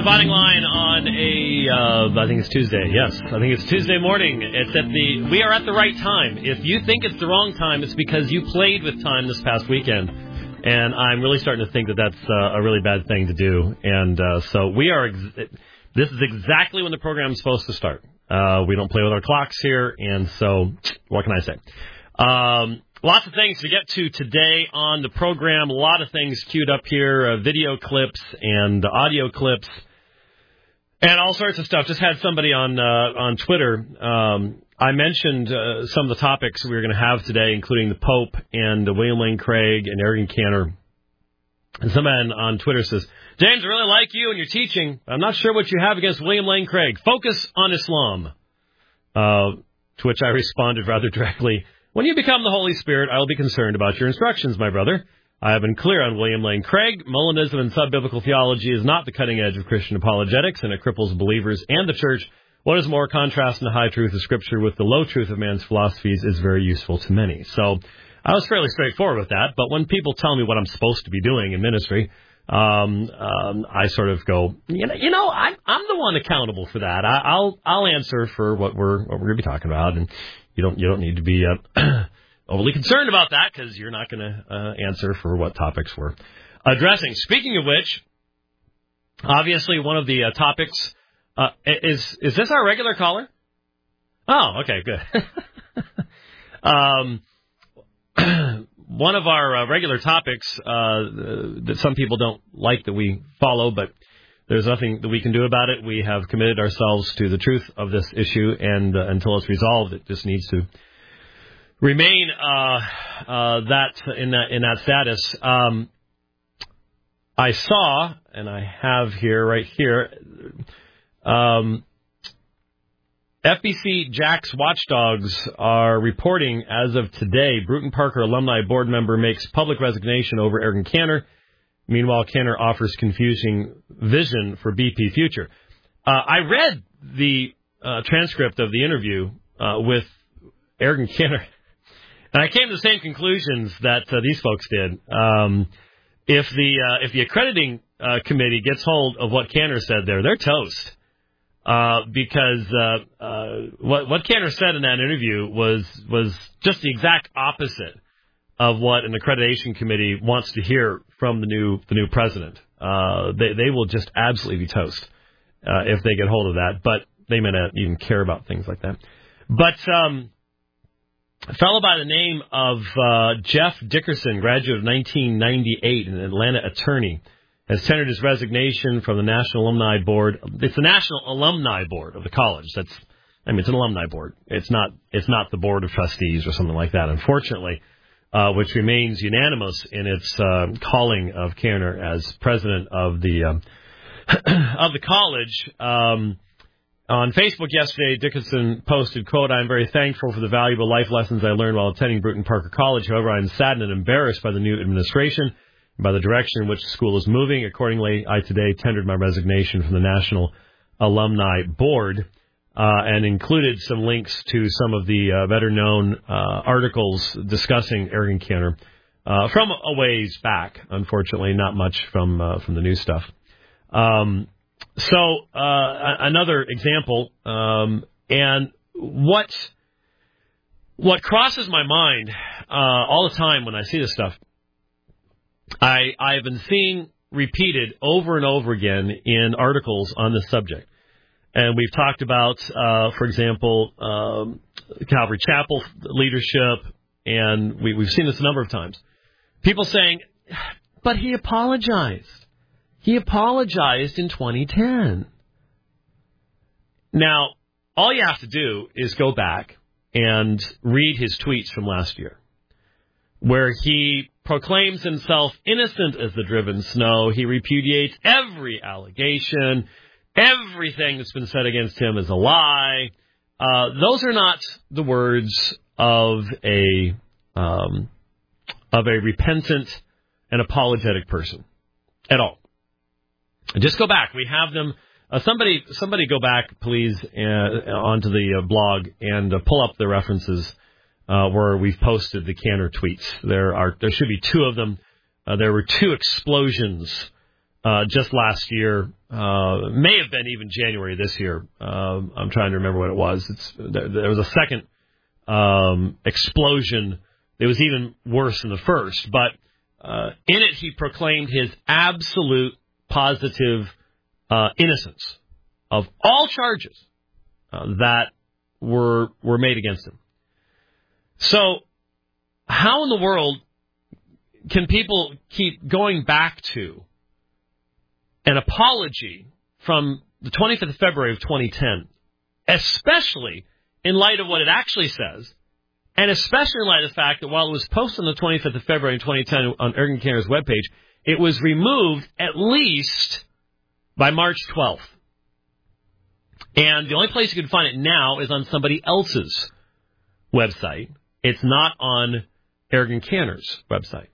Dividing Line on I think it's Tuesday. Yes, I think it's Tuesday morning. We are at the right time. If you think it's the wrong time, it's because you played with time this past weekend. And I'm really starting to think that that's a really bad thing to do. And so this is exactly when the program is supposed to start. We don't play with our clocks here. And so what can I say? Lots of things to get to today on the program. A lot of things queued up here, video clips and audio clips and all sorts of stuff. Just had somebody on Twitter. I mentioned some of the topics we were going to have today, including the Pope and William Lane Craig and Eric Cantor. And someone on Twitter says, James, I really like you and your teaching. I'm not sure what you have against William Lane Craig. Focus on Islam. To which I responded rather directly, when you become the Holy Spirit, I will be concerned about your instructions, my brother. I have been clear on William Lane Craig. Molinism and sub-biblical theology is not the cutting edge of Christian apologetics, and it cripples believers and the church. What is more, contrasting the high truth of Scripture with the low truth of man's philosophies is very useful to many. So I was fairly straightforward with that, but when people tell me what I'm supposed to be doing in ministry, I sort of go, I'm the one accountable for that. I'll answer for what we're going to be talking about, and you don't need to be overly concerned about that because you're not going to answer for what topics we're addressing. Speaking of which, obviously one of the topics is this our regular caller? Oh, okay, good. One of our regular topics that some people don't like that we follow, but there's nothing that we can do about it. We have committed ourselves to the truth of this issue, and until it's resolved, it just needs to remain in that status. I saw, and I have here right here, FBC Jack's Watchdogs are reporting as of today, Bruton Parker alumni board member makes public resignation over Eric Cantor. Meanwhile, Cantor offers confusing vision for BP future. I read the transcript of the interview with Eric Cantor, and I came to the same conclusions that these folks did. If the accrediting committee gets hold of what Cantor said there, they're toast. Because what Cantor said in that interview was just the exact opposite of what an accreditation committee wants to hear from the new president. They will just absolutely be toast if they get hold of that. But they may not even care about things like that. But a fellow by the name of Jeff Dickerson, graduate of 1998, an Atlanta attorney, has tendered his resignation from the National Alumni Board. It's the National Alumni Board of the college. It's an alumni board. It's not the Board of Trustees or something like that, unfortunately, which remains unanimous in its calling of Cantor as president of the college. On Facebook yesterday, Dickinson posted, quote, "I'm very thankful for the valuable life lessons I learned while attending Bruton Parker College. However, I'm saddened and embarrassed by the new administration, by the direction in which the school is moving. Accordingly, I today tendered my resignation from the National Alumni Board," and included some links to some of the better-known articles discussing Eric Cantor from a ways back. Unfortunately, not much from the new stuff. So another example, and what crosses my mind all the time when I see this stuff, I've been seeing repeated over and over again in articles on this subject. And we've talked about, for example, Calvary Chapel leadership, and we've seen this a number of times. People saying, but he apologized. He apologized in 2010. Now, all you have to do is go back and read his tweets from last year, where he proclaims himself innocent as the driven snow. He repudiates every allegation. Everything that's been said against him is a lie. Those are not the words of a repentant and apologetic person at all. Just go back. We have them. Somebody go back, please, onto the blog and pull up the references where we've posted the Cantor tweets. There should be two of them. There were two explosions just last year. May have been even January this year. I'm trying to remember what it was. There was a second explosion. It was even worse than the first. But in it, he proclaimed his absolute positive innocence of all charges that were made against him. So how in the world can people keep going back to an apology from the 25th of February of 2010, especially in light of what it actually says, and especially in light of the fact that while it was posted on the 25th of February of 2010 on Ergen Cantor's webpage, it was removed at least by March 12th. And the only place you can find it now is on somebody else's website. It's not on Ergen Cantor's website.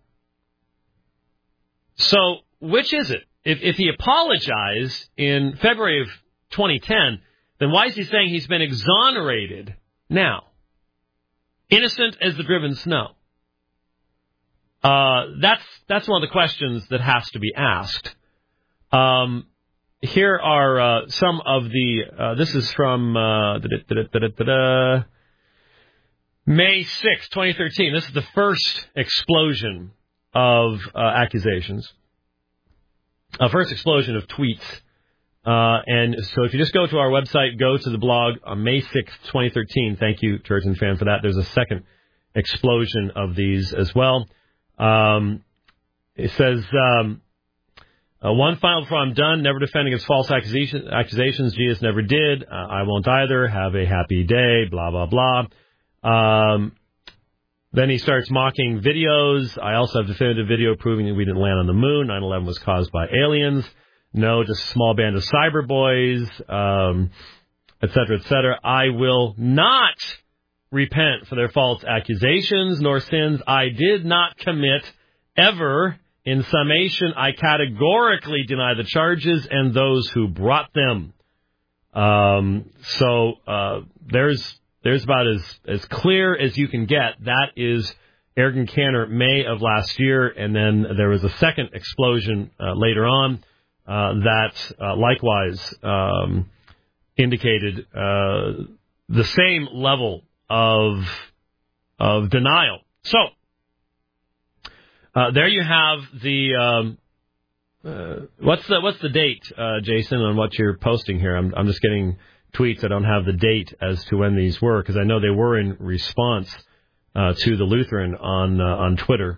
So, which is it? If he apologized in February of 2010, then why is he saying he's been exonerated now? Innocent as the driven snow. That's one of the questions that has to be asked. Here are some of the. This is from May 6, 2013. This is the first explosion of accusations. First explosion of tweets. And so if you just go to our website, go to the blog on May 6th, 2013. Thank you, Turgeon Fan, for that. There's a second explosion of these as well. It says, one final before I'm done, never defending against false accusations. Jesus never did. I won't either. Have a happy day, blah, blah, blah. Then he starts mocking videos. I also have definitive video proving that we didn't land on the moon. 9/11 was caused by aliens. No, just a small band of cyber boys, et cetera, et cetera. I will not repent for their false accusations nor sins I did not commit ever. In summation, I categorically deny the charges and those who brought them. There's about as clear as you can get. That is Ergen Cantor, May of last year, and then there was a second explosion later on that likewise indicated the same level of denial. So there you have the what's the date, Jason, on what you're posting here? I'm just getting tweets. I don't have the date as to when these were because I know they were in response to the Lutheran on Twitter.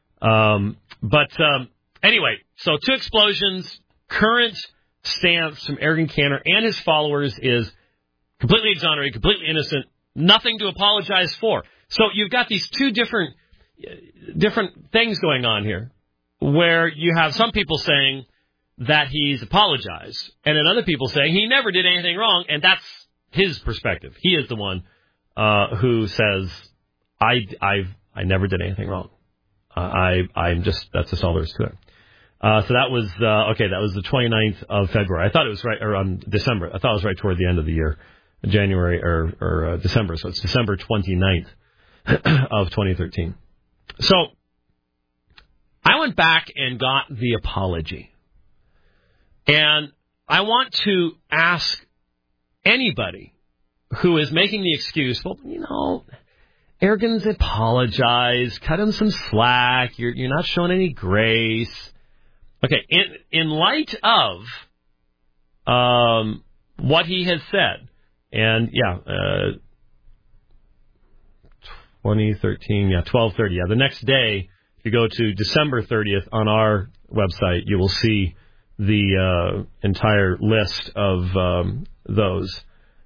Anyway, so two explosions. Current stance from Ergen Cantor and his followers is completely exonerated, completely innocent, nothing to apologize for. So you've got these two different things going on here, where you have some people saying that he's apologized, and then other people saying he never did anything wrong, and that's his perspective. He is the one who says, I never did anything wrong. That's just all there is to it. So that was, that was the 29th of February. I thought it was right, or on December. I thought it was right toward the end of the year, January or December. So it's December 29th of 2013. So I went back and got the apology. And I want to ask anybody who is making the excuse, well, Ergen's apologized, cut him some slack, you're not showing any grace. Okay, in light of what he has said, and 2013, 12/30, the next day, if you go to December 30th on our website, you will see the entire list of those.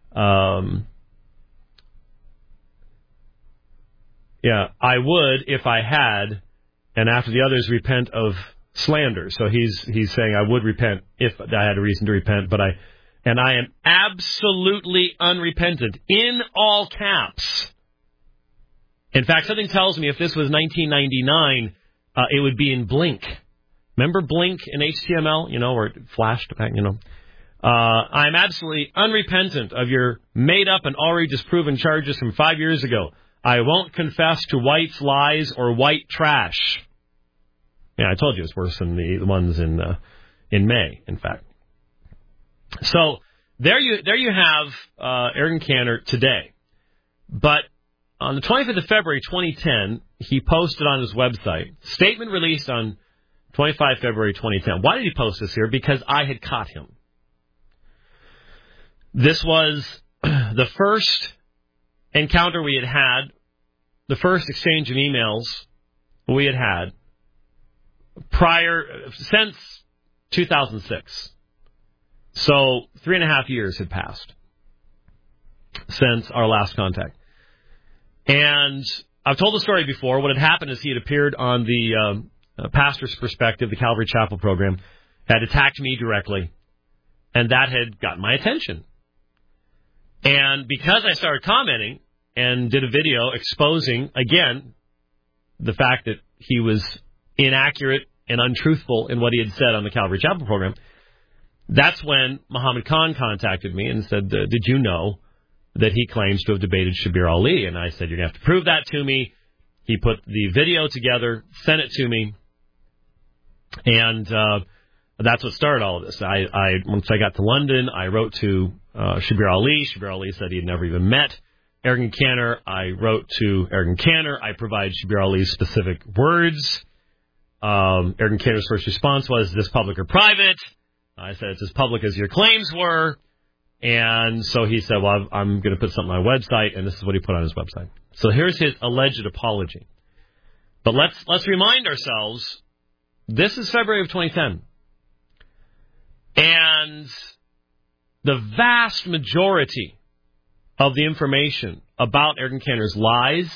I would if I had, and after the others repent of slander. So he's saying I would repent if I had a reason to repent, but I am absolutely unrepentant in all caps. In fact, something tells me if this was 1999, it would be in Blink. Remember Blink in HTML, where it flashed back, I'm absolutely unrepentant of your made-up and already disproven charges from 5 years ago. I won't confess to White's lies or white trash. Yeah, I told you it's worse than the ones in in May, in fact. So there you have Eric Cantor today. But on the 25th of February, 2010, he posted on his website, statement released on 25 February 2010. Why did he post this here? Because I had caught him. This was the first encounter we had, the first exchange of emails we had since 2006. So 3.5 years had passed since our last contact. And I've told the story before. What had happened is he had appeared on the Pastor's Perspective, the Calvary Chapel program, had attacked me directly, and that had gotten my attention. And because I started commenting and did a video exposing, again, the fact that he was inaccurate and untruthful in what he had said on the Calvary Chapel program, that's when Muhammad Khan contacted me and said, did you know that he claims to have debated Shabir Ali? And I said, you're going to have to prove that to me. He put the video together, sent it to me, and that's what started all of this. Once I got to London, I wrote to Shabir Ali. Shabir Ali said he had never even met Eric Cantor. I wrote to Eric Cantor. I provided Shabir Ali's specific words. Eric Cantor's first response was, is this public or private? I said, it's as public as your claims were. And so he said, well, I'm going to put something on my website, and this is what he put on his website. So here's his alleged apology. But let's remind ourselves, this is February of 2010. And the vast majority of the information about Eric Cantor's lies,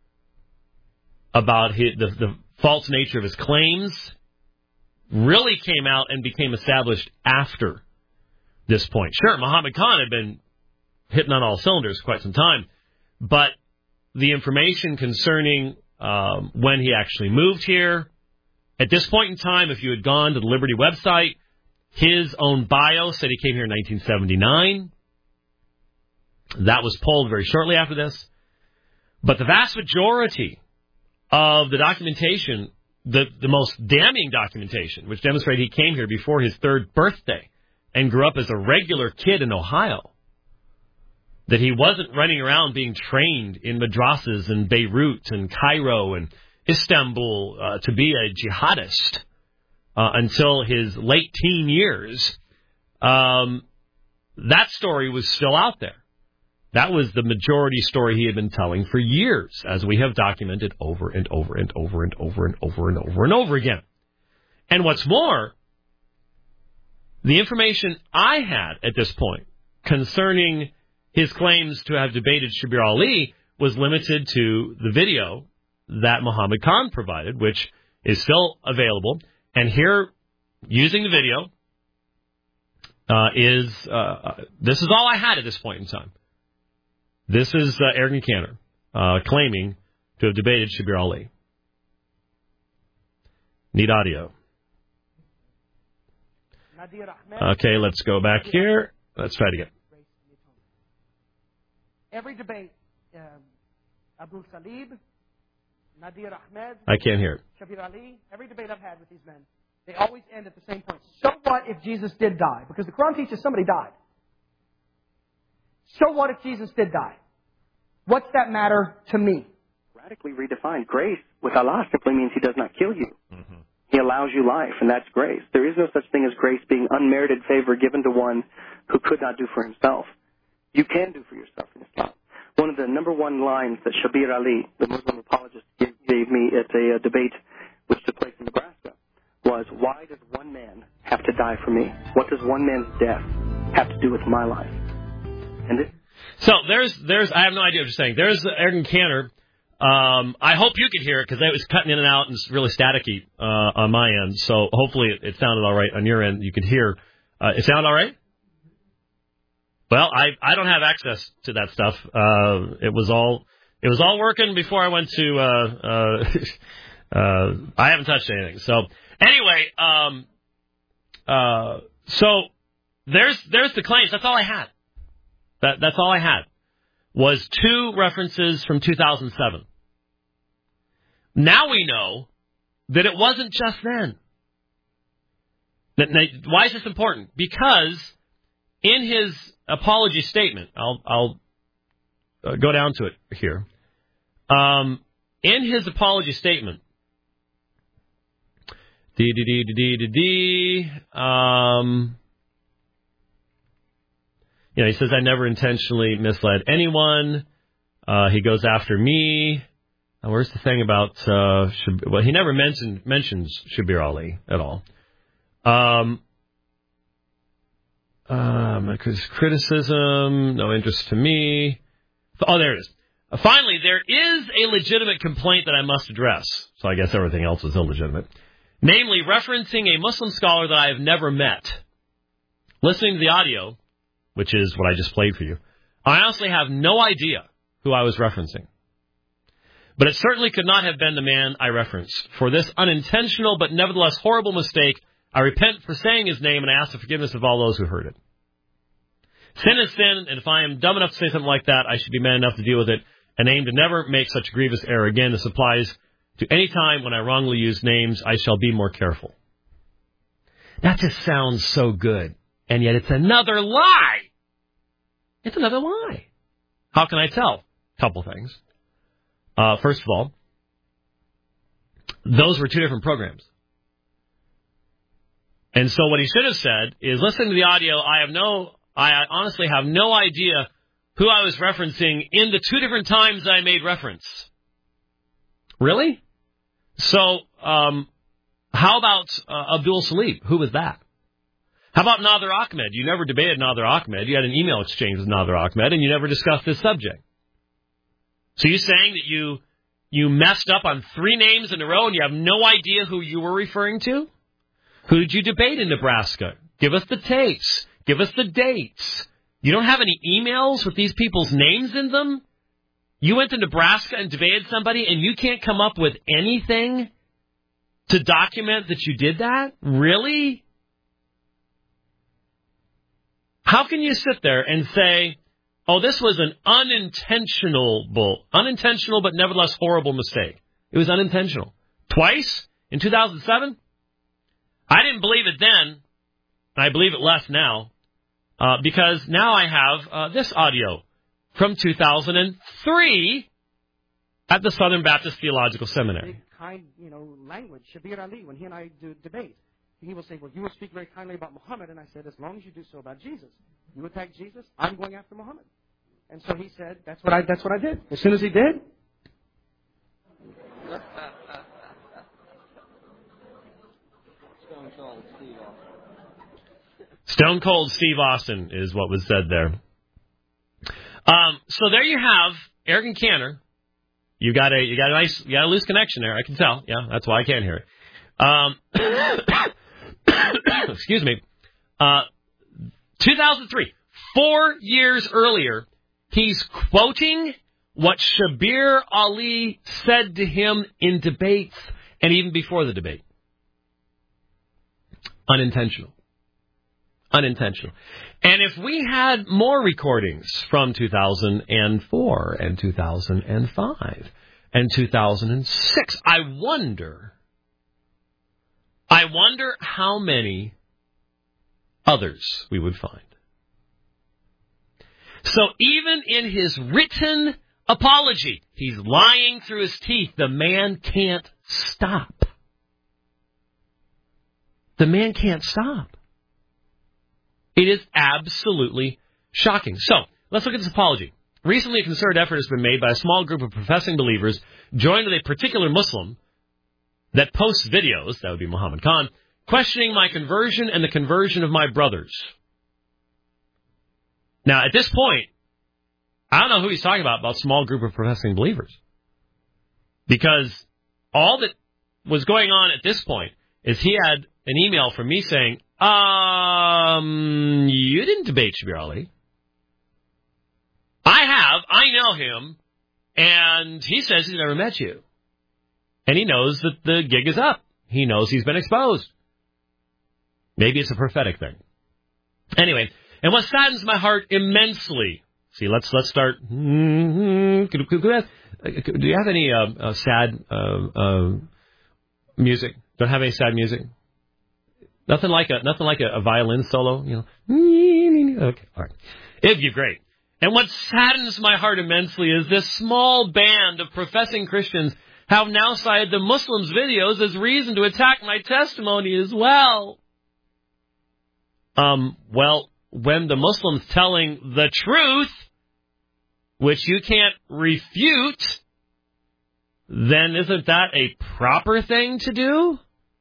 about the false nature of his claims, really came out and became established after this point. Sure, Muhammad Khan had been hitting on all cylinders for quite some time, but the information concerning when he actually moved here, at this point in time, if you had gone to the Liberty website, his own bio said he came here in 1979. That was pulled very shortly after this. But the vast majority of the documentation, the most damning documentation, which demonstrated he came here before his 3rd birthday and grew up as a regular kid in Ohio, that he wasn't running around being trained in madrasas in Beirut and Cairo and Istanbul to be a jihadist until his late teen years, that story was still out there. That was the majority story he had been telling for years, as we have documented over and over and over and over and over and over and over again. And what's more, the information I had at this point concerning his claims to have debated Shabir Ali was limited to the video that Muhammad Khan provided, which is still available. And here, using the video, this is all I had at this point in time. This is Eric Cantor claiming to have debated Shabir Ali. Need audio. Okay, let's go back here. Let's try it again. Every debate, Abu Salib, Nadir Ahmed, I can't hear it. Shabir Ali, every debate I've had with these men, they always end at the same point. So what if Jesus did die? Because the Quran teaches somebody died. So what if Jesus did die? What's that matter to me? Radically redefined. Grace with Allah simply means He does not kill you. Mm-hmm. He allows you life, and that's grace. There is no such thing as grace being unmerited favor given to one who could not do for himself. You can do for yourself in Islam. One of the number one lines that Shabir Ali, the Muslim apologist, gave me at a debate which took place in Nebraska was, why does one man have to die for me? What does one man's death have to do with my life? And this. So there's I have no idea what you're saying. There's Eric Cantor. I hope you could hear it because it was cutting in and out and it's really staticky on my end. So hopefully it sounded all right on your end. You could hear. It sound all right? Well, I don't have access to that stuff. It was all working before I went to. I haven't touched anything. So anyway, so there's the claims. That's all I had. That's all I had was 2 references from 2007. Now we know that it wasn't just then. Now, why is this important? Because in his apology statement, I'll go down to it here. In his apology statement, he says, I never intentionally misled anyone. He goes after me. Where's the thing about, he never mentions Shabir Ali at all. Criticism, no interest to me. Oh, there it is. Finally, there is a legitimate complaint that I must address. So I guess everything else is illegitimate. Namely, referencing a Muslim scholar that I have never met. Listening to the audio, which is what I just played for you, I honestly have no idea who I was referencing. But it certainly could not have been the man I referenced. For this unintentional but nevertheless horrible mistake, I repent for saying his name, and I ask the forgiveness of all those who heard it. Sin is sin, and if I am dumb enough to say something like that, I should be man enough to deal with it and aim to never make such a grievous error again. This applies to any time when I wrongly use names. I shall be more careful. That just sounds so good, and yet it's another lie. It's another lie. How can I tell? Couple things. First of all, those were two different programs. And so what he should have said is, listen to the audio. I honestly have no idea who I was referencing in the two different times I made reference. Really? So, how about Abdul Salib? Who was that? How about Nader Ahmed? You never debated Nader Ahmed. You had an email exchange with Nader Ahmed, and you never discussed this subject. So you're saying that you messed up on three names in a row and you have no idea who you were referring to? Who did you debate in Nebraska? Give us the tapes. Give us the dates. You don't have any emails with these people's names in them? You went to Nebraska and debated somebody and you can't come up with anything to document that you did that? Really? How can you sit there and say, oh, this was an unintentional but nevertheless horrible mistake? It was unintentional. Twice in 2007? I didn't believe it then, and I believe it less now, because now I have this audio from 2003 at the Southern Baptist Theological Seminary. Big, kind, language. Shabir Ali, when he and I do debate, he will say, well, you will speak very kindly about Muhammad, and I said, as long as you do so about Jesus. You attack Jesus, I'm going after Muhammad. And so he said, that's what I did. As soon as he did, Stone Cold Steve Austin is what was said there. So there you have Eric and Cantor. You got a loose connection there. I can tell. Yeah, that's why I can't hear it. Excuse me. 2003, 4 years earlier, he's quoting what Shabir Ali said to him in debates and even before the debate. Unintentional. And if we had more recordings from 2004 and 2005 and 2006, I wonder how many others we would find. So even in his written apology, he's lying through his teeth. The man can't stop. The man can't stop. It is absolutely shocking. So, let's look at this apology. Recently, a concerted effort has been made by a small group of professing believers joined with a particular Muslim that posts videos, that would be Muhammad Khan, questioning my conversion and the conversion of my brothers. Now, at this point, I don't know who he's talking about small group of professing believers. Because all that was going on at this point is he had an email from me saying, you didn't debate Shabir Ali. I know him, and he says he's never met you. And he knows that the gig is up. He knows he's been exposed. Maybe it's a prophetic thing. Anyway, and what saddens my heart immensely. See, let's start. Do you have any sad music? Don't have any sad music? Nothing like a violin solo, you know. Okay, all right. It'd be great. And what saddens my heart immensely is this small band of professing Christians have now cited the Muslims' videos as reason to attack my testimony as well. Well, when the Muslim's telling the truth, which you can't refute, then isn't that a proper thing to do?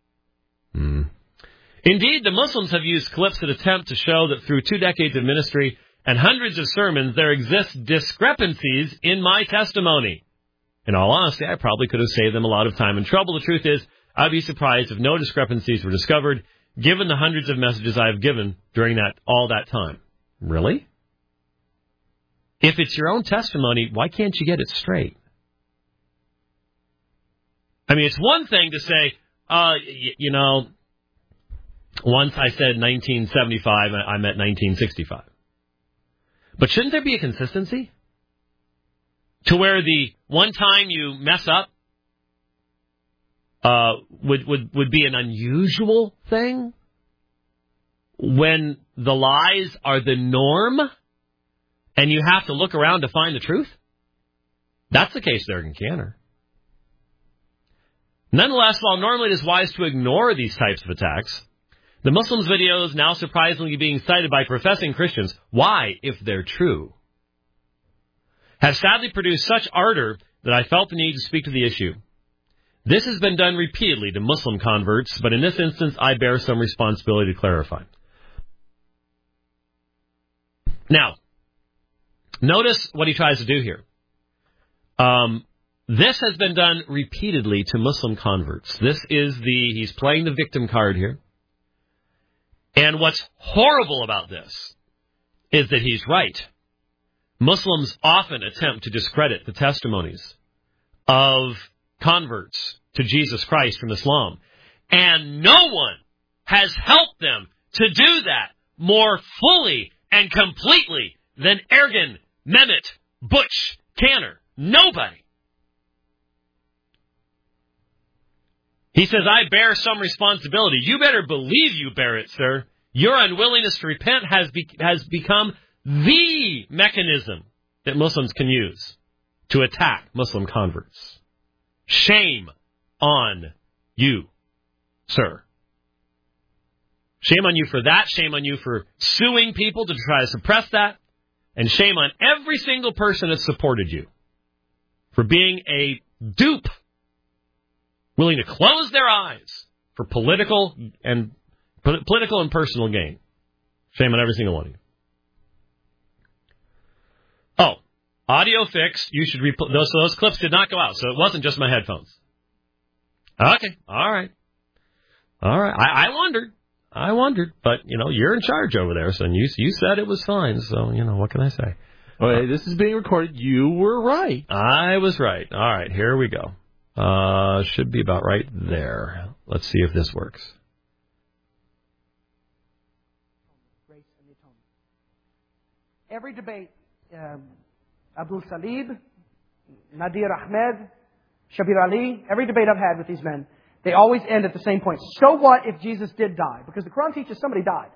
Indeed, the Muslims have used clips that attempt to show that through 2 decades of ministry and hundreds of sermons, there exist discrepancies in my testimony. In all honesty, I probably could have saved them a lot of time and trouble. The truth is, I'd be surprised if no discrepancies were discovered, given the hundreds of messages I have given during all that time. Really? If it's your own testimony, why can't you get it straight? I mean, it's one thing to say, once I said 1975, I meant 1965. But shouldn't there be a consistency? To where the one time you mess up would be an unusual thing? When the lies are the norm and you have to look around to find the truth? That's the case there in Canner. Nonetheless, while normally it is wise to ignore these types of attacks, the Muslims' videos now surprisingly being cited by professing Christians, why, if they're true, have sadly produced such ardor that I felt the need to speak to the issue. This has been done repeatedly to Muslim converts, but in this instance, I bear some responsibility to clarify. Now, notice what he tries to do here. This has been done repeatedly to Muslim converts. He's playing the victim card here. And what's horrible about this is that he's right. Muslims often attempt to discredit the testimonies of converts to Jesus Christ from Islam. And no one has helped them to do that more fully and completely than Ergen, Mehmet, Butch, Canner. Nobody. He says, I bear some responsibility. You better believe you bear it, sir. Your unwillingness to repent has become the mechanism that Muslims can use to attack Muslim converts. Shame on you, sir. Shame on you for that. Shame on you for suing people to try to suppress that. And shame on every single person that supported you for being a dupe, willing to close their eyes for political and personal gain. Shame on every single one of you. Oh, audio fixed. You should those clips did not go out, so it wasn't just my headphones. Okay, all right. I wondered, but you're in charge over there, so you said it was fine. So what can I say? Okay, this is being recorded. You were right. I was right. All right, here we go. Should be about right there. Let's see if this works. Every debate, Abdul Salib, Nadir Ahmed, Shabir Ali, every debate I've had with these men, they always end at the same point. So what if Jesus did die? Because the Quran teaches somebody died.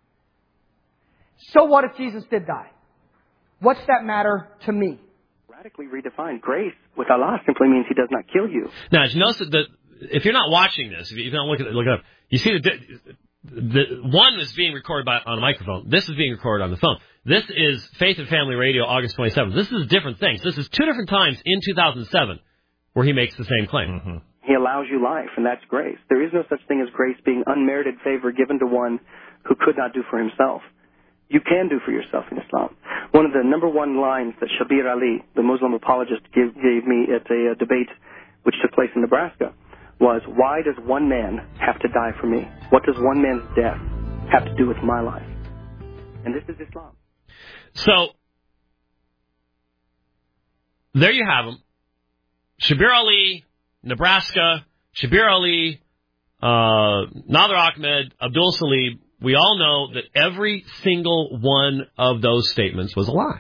So what if Jesus did die? What's that matter to me? Radically redefined. Grace with Allah simply means He does not kill you. Now, you notice that if you're not watching this, if you don't look it up, you see the one is being recorded on a microphone. This is being recorded on the phone. This is Faith and Family Radio, August 27th. This is different things. This is 2 different times in 2007 where he makes the same claim. Mm-hmm. He allows you life, and that's grace. There is no such thing as grace being unmerited favor given to one who could not do for himself. You can do for yourself in Islam. One of the number one lines that Shabir Ali, the Muslim apologist, gave me at a debate which took place in Nebraska was, why does one man have to die for me? What does one man's death have to do with my life? And this is Islam. So, there you have them. Shabir Ali, Nebraska, Shabir Ali, Nadir Ahmed, Abdul Salib. We all know that every single one of those statements was a lie.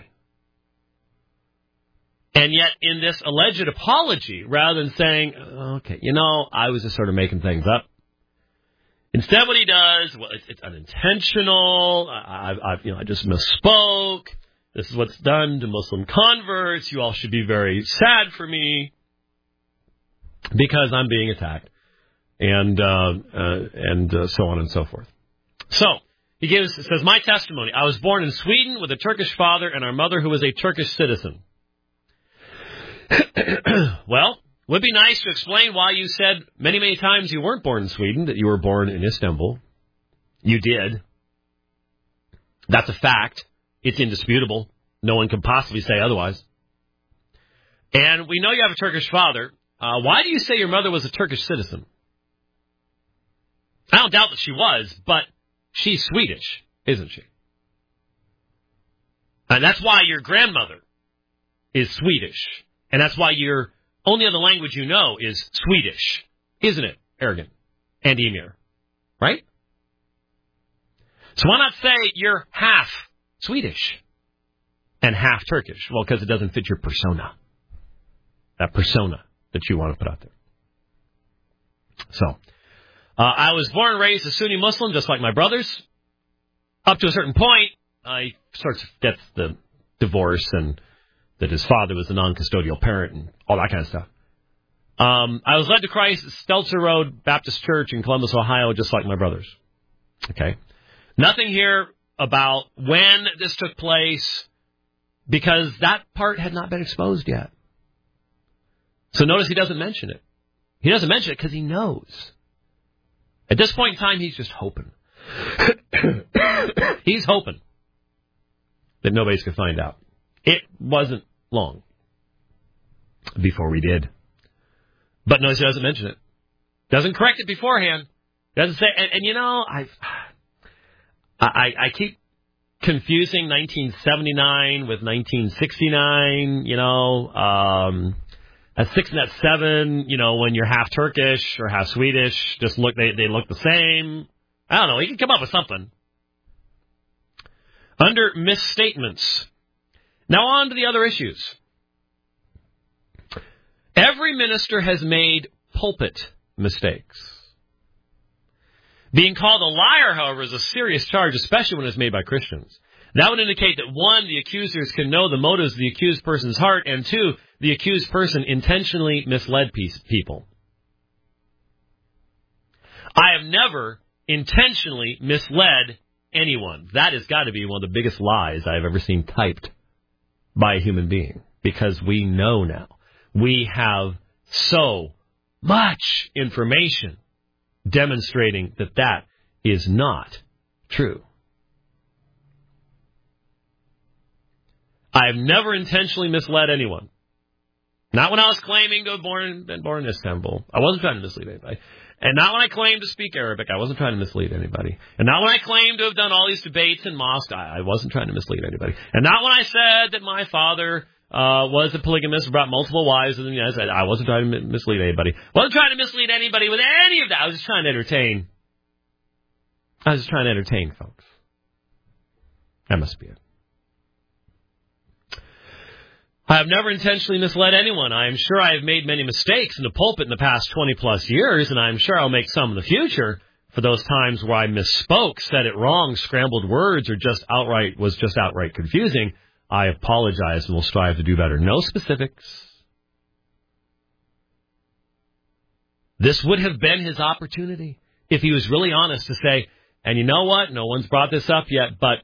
And yet, in this alleged apology, rather than saying, okay, I was just sort of making things up, Instead, what he does, well, it's unintentional. I just misspoke. This is what's done to Muslim converts. You all should be very sad for me because I'm being attacked, and so on and so forth. So he says, my testimony. I was born in Sweden with a Turkish father and our mother who was a Turkish citizen. Well, would be nice to explain why you said many, many times you weren't born in Sweden, that you were born in Istanbul. You did. That's a fact. It's indisputable. No one can possibly say otherwise. And we know you have a Turkish father. Why do you say your mother was a Turkish citizen? I don't doubt that she was, but she's Swedish, isn't she? And that's why your grandmother is Swedish. And that's why your only other language you know is Swedish, isn't it, Arrogant and Emir? Right? So why not say you're half Swedish and half Turkish? Well, because it doesn't fit your persona. That persona that you want to put out there. So, I was born and raised a Sunni Muslim, just like my brothers. Up to a certain point, I sort of get the divorce and that his father was a non-custodial parent and all that kind of stuff. I was led to Christ at Stelzer Road Baptist Church in Columbus, Ohio, just like my brothers. Okay. Nothing here about when this took place, because that part had not been exposed yet. So notice he doesn't mention it. He doesn't mention it because he knows. At this point in time, he's just hoping. He's hoping that nobody's going to find out. It wasn't long before we did. But notice he doesn't mention it. Doesn't correct it beforehand. Doesn't say, and you know, I keep confusing 1979 with 1969, you know, at 6 and at 7, you know, when you're half Turkish or half Swedish, just they look the same. I don't know, he can come up with something. Under misstatements. Now on to the other issues. Every minister has made pulpit mistakes. Being called a liar, however, is a serious charge, especially when it's made by Christians. That would indicate that, 1, the accusers can know the motives of the accused person's heart, and 2, the accused person intentionally misled people. I have never intentionally misled anyone. That has got to be one of the biggest lies I've ever seen typed by a human being, because we know now. We have so much information demonstrating that that is not true. I have never intentionally misled anyone. Not when I was claiming to have been born in Istanbul. I wasn't trying to mislead anybody. And not when I claimed to speak Arabic. I wasn't trying to mislead anybody. And not when I claimed to have done all these debates in mosque. I wasn't trying to mislead anybody. And not when I said that my father was a polygamist, brought multiple wives. And I wasn't trying to mislead anybody. I wasn't trying to mislead anybody with any of that. I was just trying to entertain. I was just trying to entertain folks. That must be it. I have never intentionally misled anyone. I am sure I have made many mistakes in the pulpit in the past 20-plus years, and I am sure I'll make some in the future for those times where I misspoke, said it wrong, scrambled words, or was just outright confusing. I apologize and will strive to do better. No specifics. This would have been his opportunity if he was really honest to say, and you know what? No one's brought this up yet, but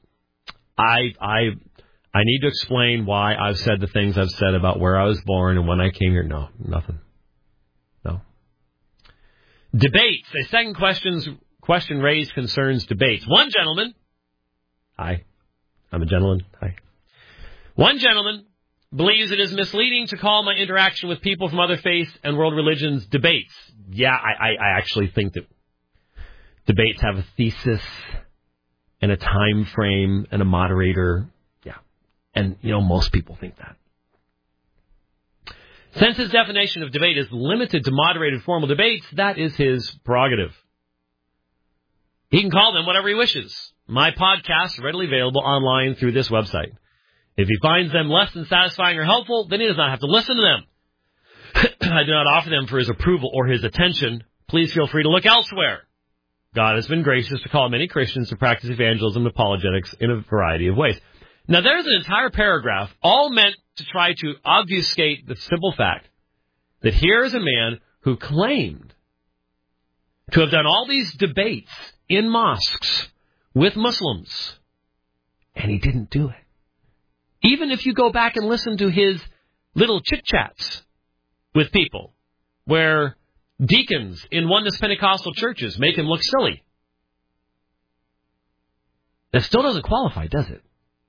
I need to explain why I've said the things I've said about where I was born and when I came here. No, nothing. No. Debates. A second question raised concerns debates. One gentleman. Hi. I'm a gentleman. Hi. One gentleman believes it is misleading to call my interaction with people from other faiths and world religions debates. Yeah, I actually think that debates have a thesis and a time frame and a moderator. And, you know, most people think that. Since his definition of debate is limited to moderated formal debates, that is his prerogative. He can call them whatever he wishes. My podcasts are readily available online through this website. If he finds them less than satisfying or helpful, then he does not have to listen to them. I do not offer them for his approval or his attention. Please feel free to look elsewhere. God has been gracious to call many Christians to practice evangelism and apologetics in a variety of ways. Now, there's an entire paragraph all meant to try to obfuscate the simple fact that here is a man who claimed to have done all these debates in mosques with Muslims, and he didn't do it. Even if you go back and listen to his little chit-chats with people, where deacons in Oneness Pentecostal churches make him look silly. That still doesn't qualify, does it?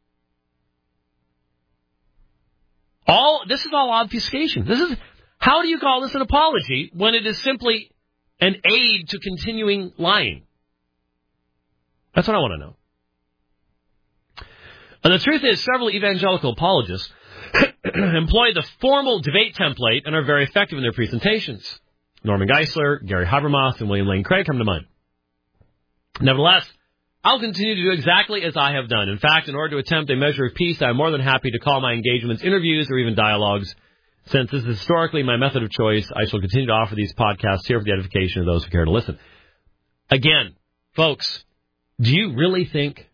This is all obfuscation. How do you call this an apology when it is simply an aid to continuing lying? That's what I want to know. And the truth is, several evangelical apologists employ the formal debate template and are very effective in their presentations. Norman Geisler, Gary Habermas, and William Lane Craig come to mind. Nevertheless, I'll continue to do exactly as I have done. In fact, in order to attempt a measure of peace, I am more than happy to call my engagements interviews or even dialogues. Since this is historically my method of choice, I shall continue to offer these podcasts here for the edification of those who care to listen. Again, folks, do you really think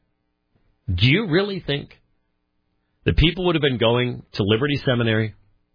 that people would have been going to Liberty Seminary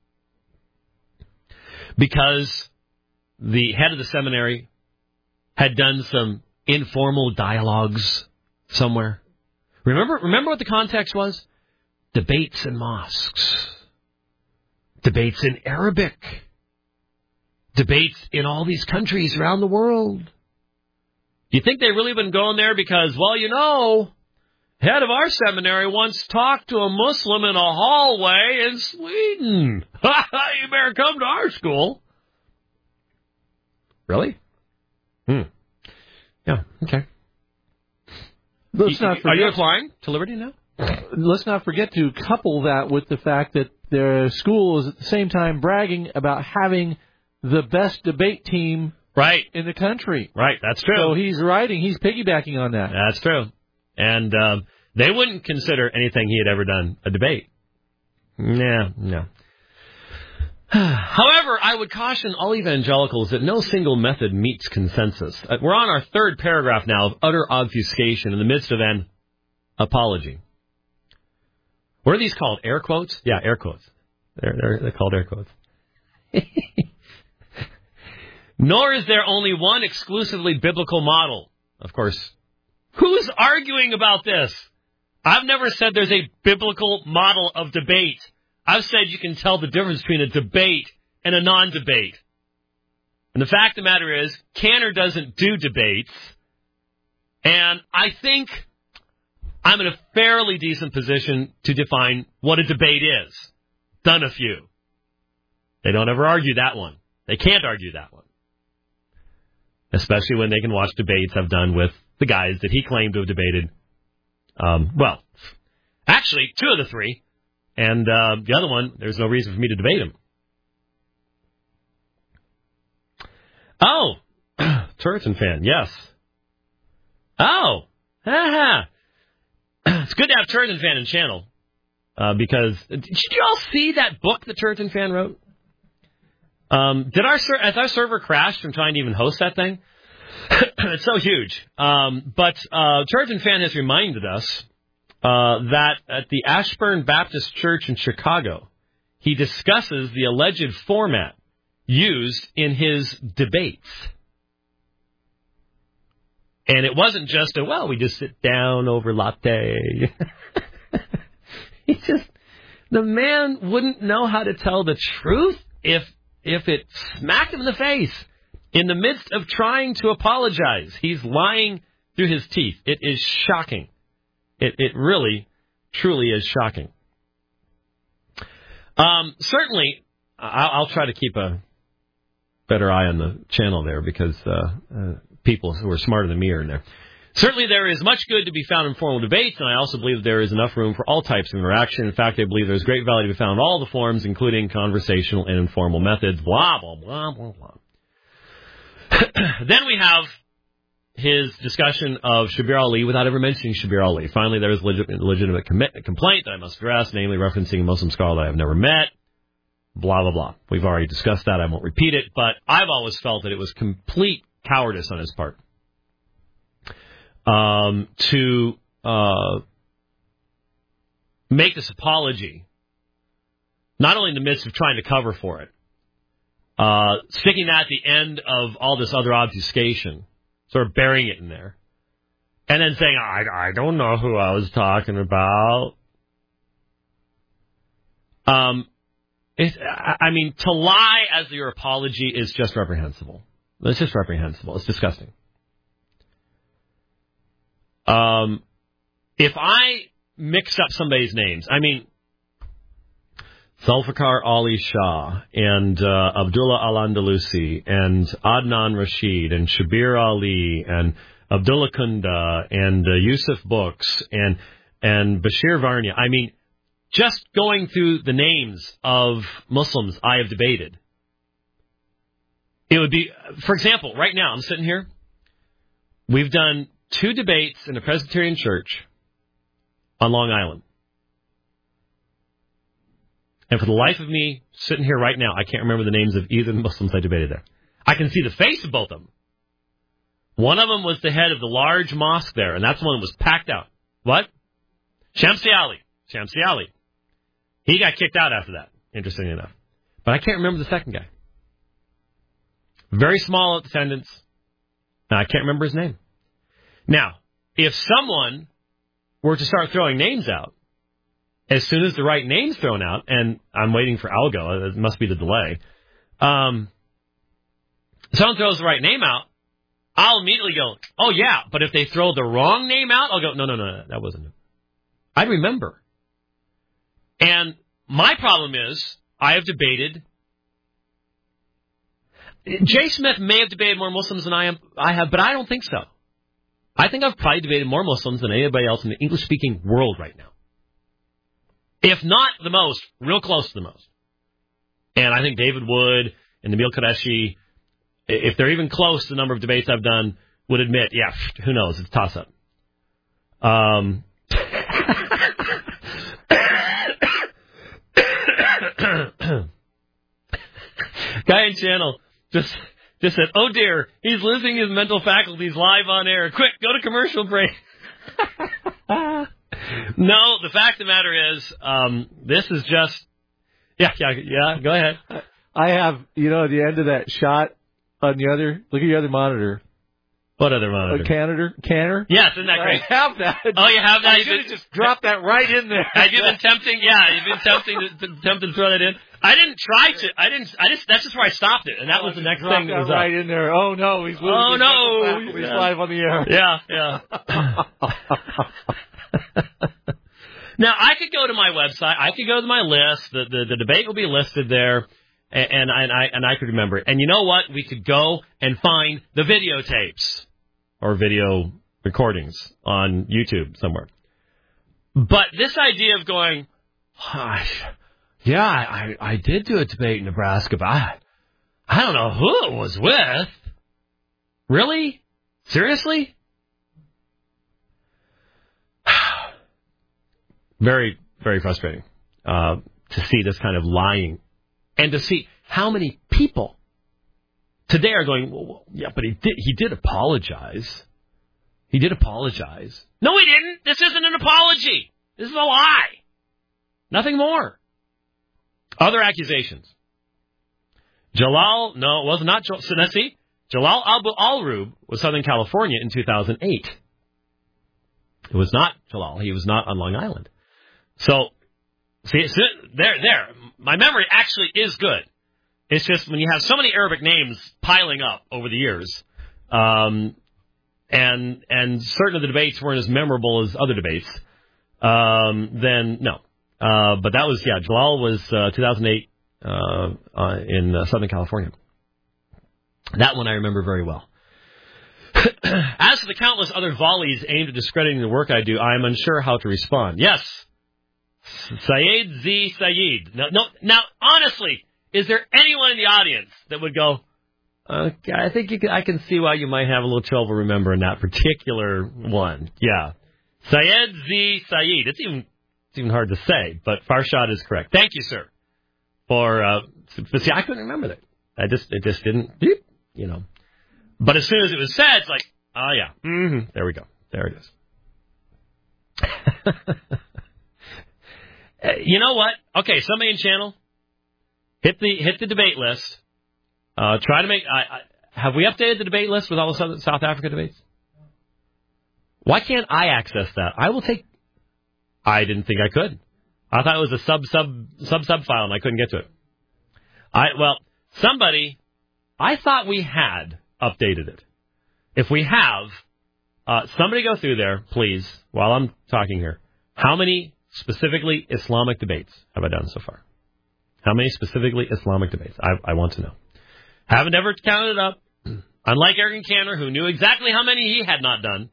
because the head of the seminary had done some informal dialogues somewhere? Remember what the context was? Debates in mosques. Debates in Arabic. Debates in all these countries around the world. Do you think they really been going there because, well, you know, head of our seminary once talked to a Muslim in a hallway in Sweden. You better come to our school. Really? Yeah, okay. Are you applying to Liberty now? Let's not forget to couple that with the fact that their school is at the same time bragging about having the best debate team in the country. Right, that's true. So he's piggybacking on that. That's true. And they wouldn't consider anything he had ever done a debate. No. However, I would caution all evangelicals that no single method meets consensus. We're on our third paragraph now of utter obfuscation in the midst of an apology. What are these called? Air quotes? Yeah, air quotes. They're called air quotes. Nor is there only one exclusively biblical model. Of course, who's arguing about this? I've never said there's a biblical model of debate. I've said you can tell the difference between a debate and a non-debate. And the fact of the matter is, Cantor doesn't do debates. And I think I'm in a fairly decent position to define what a debate is. Done a few. They don't ever argue that one. They can't argue that one. Especially when they can watch debates I've done with the guys that he claimed to have debated. Well, actually, 2 of the 3. And the other one, there's no reason for me to debate him. Oh, Turretin fan, yes. Oh, it's good to have Turretin fan in channel. Because, did you all see that book that Turretin fan wrote? Has our server crashed from trying to even host that thing? It's so huge. But Turretin fan has reminded us that at the Ashburn Baptist Church in Chicago, he discusses the alleged format used in his debates. And it wasn't just we just sit down over latte. The man wouldn't know how to tell the truth if it smacked him in the face in the midst of trying to apologize. He's lying through his teeth. It is shocking. It really, truly is shocking. Certainly, I'll try to keep a better eye on the channel there because people who are smarter than me are in there. Certainly, there is much good to be found in formal debates, and I also believe there is enough room for all types of interaction. In fact, I believe there's great value to be found in all the forms, including conversational and informal methods. Blah, blah, blah, blah, blah. Then we have his discussion of Shabir Ali without ever mentioning Shabir Ali. Finally, there is a legitimate complaint that I must address, namely referencing a Muslim scholar that I have never met. Blah, blah, blah. We've already discussed that. I won't repeat it. But I've always felt that it was complete cowardice on his part. to make this apology, not only in the midst of trying to cover for it, sticking that at the end of all this other obfuscation, sort of burying it in there, and then saying, I don't know who I was talking about. To lie as your apology is just reprehensible. It's just reprehensible. It's disgusting. If I mix up somebody's names, Zulfikar Ali Shah and Abdullah Al-Andalusi and Adnan Rashid and Shabir Ali and Abdullah Kunda and Yusuf Books and Bashir Varnia. Just going through the names of Muslims I have debated. It would be, for example, right now I'm sitting here. We've done 2 debates in the Presbyterian Church on Long Island. And for the life of me, sitting here right now, I can't remember the names of either of the Muslims I debated there. I can see the face of both of them. One of them was the head of the large mosque there, and that's the one that was packed out. What? Shamsi Ali. He got kicked out after that, interestingly enough. But I can't remember the second guy. Very small attendance, and I can't remember his name. Now, if someone were to start throwing names out, as soon as the right name's thrown out, and I'm waiting for algo, it must be the delay, someone throws the right name out, I'll immediately go, oh, yeah, but if they throw the wrong name out, I'll go, no, that wasn't it. I'd remember. And my problem is, I have debated. Jay Smith may have debated more Muslims than I have, but I don't think so. I think I've probably debated more Muslims than anybody else in the English-speaking world right now. If not the most, real close to the most. And I think David Wood and Nabil Qureshi, if they're even close to the number of debates I've done, would admit, yeah, who knows, it's a toss-up. Guy in channel just said, oh dear, he's losing his mental faculties live on air. Quick, go to commercial break. No, the fact of the matter is, this is just, yeah, go ahead. I have, at the end of that shot on the other, look at your other monitor. What other monitor? Canner? Yes, isn't that great? I have that. Oh, you have that? I should have just dropped that right in there. Have you been tempting? Yeah, you've been tempting to throw that in. I didn't try to. That's just where I stopped it, and that was the next thing that was right in there. Oh no, he's losing. Oh no, he's live on the air. Yeah. Now I could go to my website. I could go to my list. The debate will be listed there, and I could remember it. And you know what? We could go and find the videotapes or video recordings on YouTube somewhere. But this idea of going, yeah, I did do a debate in Nebraska, but I don't know who it was with. Really? Seriously? Very, very frustrating to see this kind of lying and to see how many people today are going, well, yeah, but he did apologize. He did apologize. No, he didn't. This isn't an apology. This is a lie. Nothing more. Other accusations. Jalal Abu Al-Rub was Southern California in 2008. It was not Jalal. He was not on Long Island. So, see, there. My memory actually is good. It's just when you have so many Arabic names piling up over the years, and certain of the debates weren't as memorable as other debates, then no. But that was, Jalal was 2008 in Southern California. That one I remember very well. As for the countless other volleys aimed at discrediting the work I do, I am unsure how to respond. Yes, Sayed Z. Sayed. Now, honestly, is there anyone in the audience that would go, okay, I think I can see why you might have a little trouble remembering that particular one. Yeah. Sayed Z. Sayed. It's even hard to say, but Farshad is correct. Thank you, sir. But see, I couldn't remember that. It just didn't, But as soon as it was said, it's like, oh yeah, there we go. There it is. You know what? Okay, somebody in channel, hit the debate list. Try to make. Have we updated the debate list with all the South Africa debates? Why can't I access that? I will take. I didn't think I could. I thought it was a sub file and I couldn't get to it. Somebody. I thought we had updated it. If we have, somebody go through there, please, while I'm talking here. How many specifically Islamic debates have I done so far? How many specifically Islamic debates? I want to know. Haven't ever counted it up. Unlike Eric Cantor, who knew exactly how many he had not done.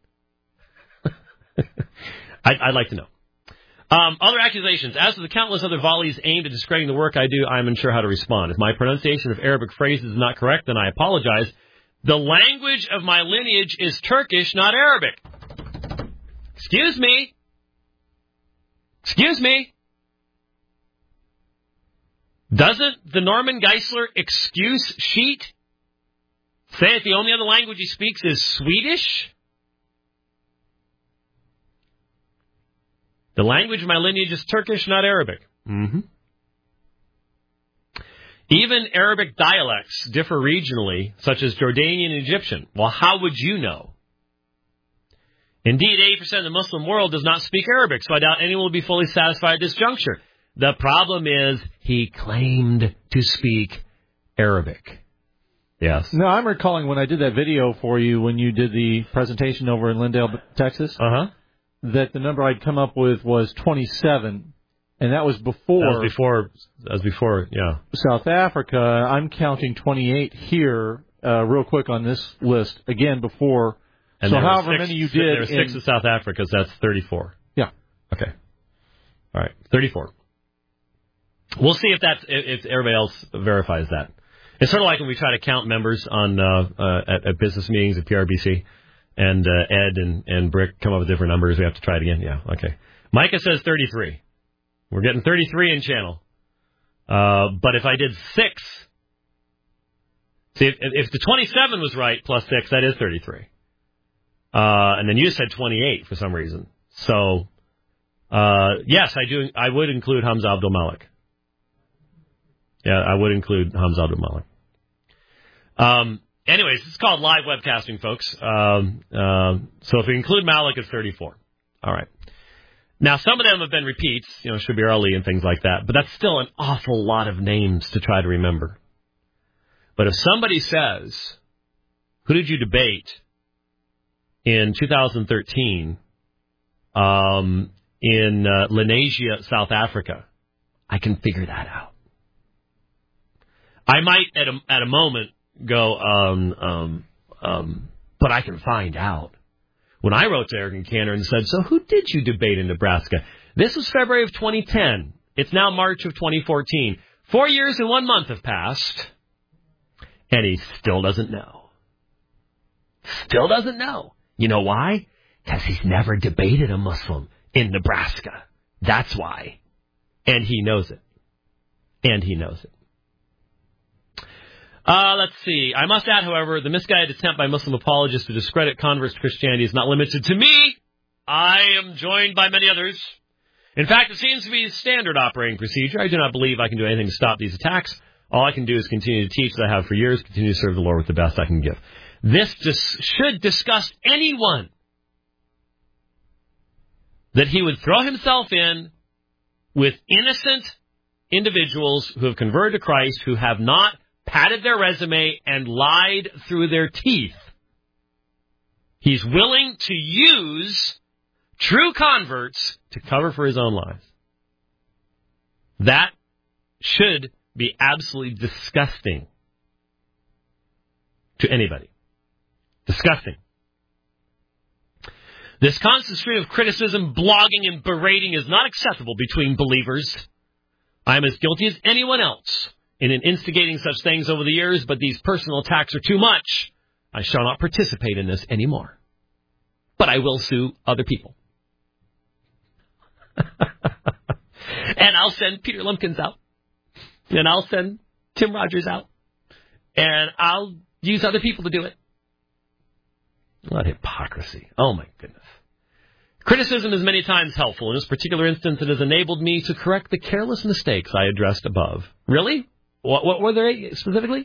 I'd like to know. Other accusations. As to the countless other volleys aimed at discrediting the work I do, I'm unsure how to respond. If my pronunciation of Arabic phrases is not correct, then I apologize. The language of my lineage is Turkish, not Arabic. Excuse me. Excuse me. Doesn't the Norman Geisler excuse sheet say that the only other language he speaks is Swedish? The language of my lineage is Turkish, not Arabic. Mm-hmm. Even Arabic dialects differ regionally, such as Jordanian and Egyptian. Well, how would you know? Indeed, 80% of the Muslim world does not speak Arabic, so I doubt anyone will be fully satisfied at this juncture. The problem is he claimed to speak Arabic. Yes. No, I'm recalling when I did that video for you when you did the presentation over in Lindale, Texas. Uh-huh. That the number I'd come up with was 27, and that was before. That was before, yeah. South Africa. I'm counting 28 here, real quick on this list again before. And so however many you did, there were 6 in South Africa, so that's 34. Yeah. Okay. All right, 34. We'll see if everybody else verifies that. It's sort of like when we try to count members on at business meetings at PRBC. And Ed and Brick come up with different numbers. We have to try it again. Yeah, okay. Micah says 33. We're getting 33 in channel. But if I did 6, see, if the 27 was right plus 6, that is 33. And then you said 28 for some reason. So, yes, I would include Hamza Abdul Malik. Yeah, I would include Hamza Abdul Malik. Anyways, it's called live webcasting, folks. So if we include Malik, it's 34. All right. Now, some of them have been repeats, Shabir Ali and things like that, but that's still an awful lot of names to try to remember. But if somebody says, who did you debate in 2013 in Lenasia, South Africa, I can figure that out. I might, at a moment, go, but I can find out. When I wrote to Eric Cantor and said, so who did you debate in Nebraska? This was February of 2010. It's now March of 2014. 4 years and 1 month have passed, and he still doesn't know. Still doesn't know. You know why? Because he's never debated a Muslim in Nebraska. That's why. And he knows it. And he knows it. Let's see. I must add, however, the misguided attempt by Muslim apologists to discredit converts to Christianity is not limited to me. I am joined by many others. In fact, it seems to be standard operating procedure. I do not believe I can do anything to stop these attacks. All I can do is continue to teach as I have for years, continue to serve the Lord with the best I can give. This should disgust anyone that he would throw himself in with innocent individuals who have converted to Christ, who have not padded their resume and lied through their teeth. He's willing to use true converts to cover for his own lies. That should be absolutely disgusting to anybody. Disgusting. This constant stream of criticism, blogging, and berating is not acceptable between believers. I am as guilty as anyone else in instigating such things over the years, but these personal attacks are too much. I shall not participate in this anymore. But I will sue other people. And I'll send Peter Lumpkins out. And I'll send Tim Rogers out. And I'll use other people to do it. What hypocrisy. Oh, my goodness. Criticism is many times helpful. In this particular instance, it has enabled me to correct the careless mistakes I addressed above. Really? What were they specifically?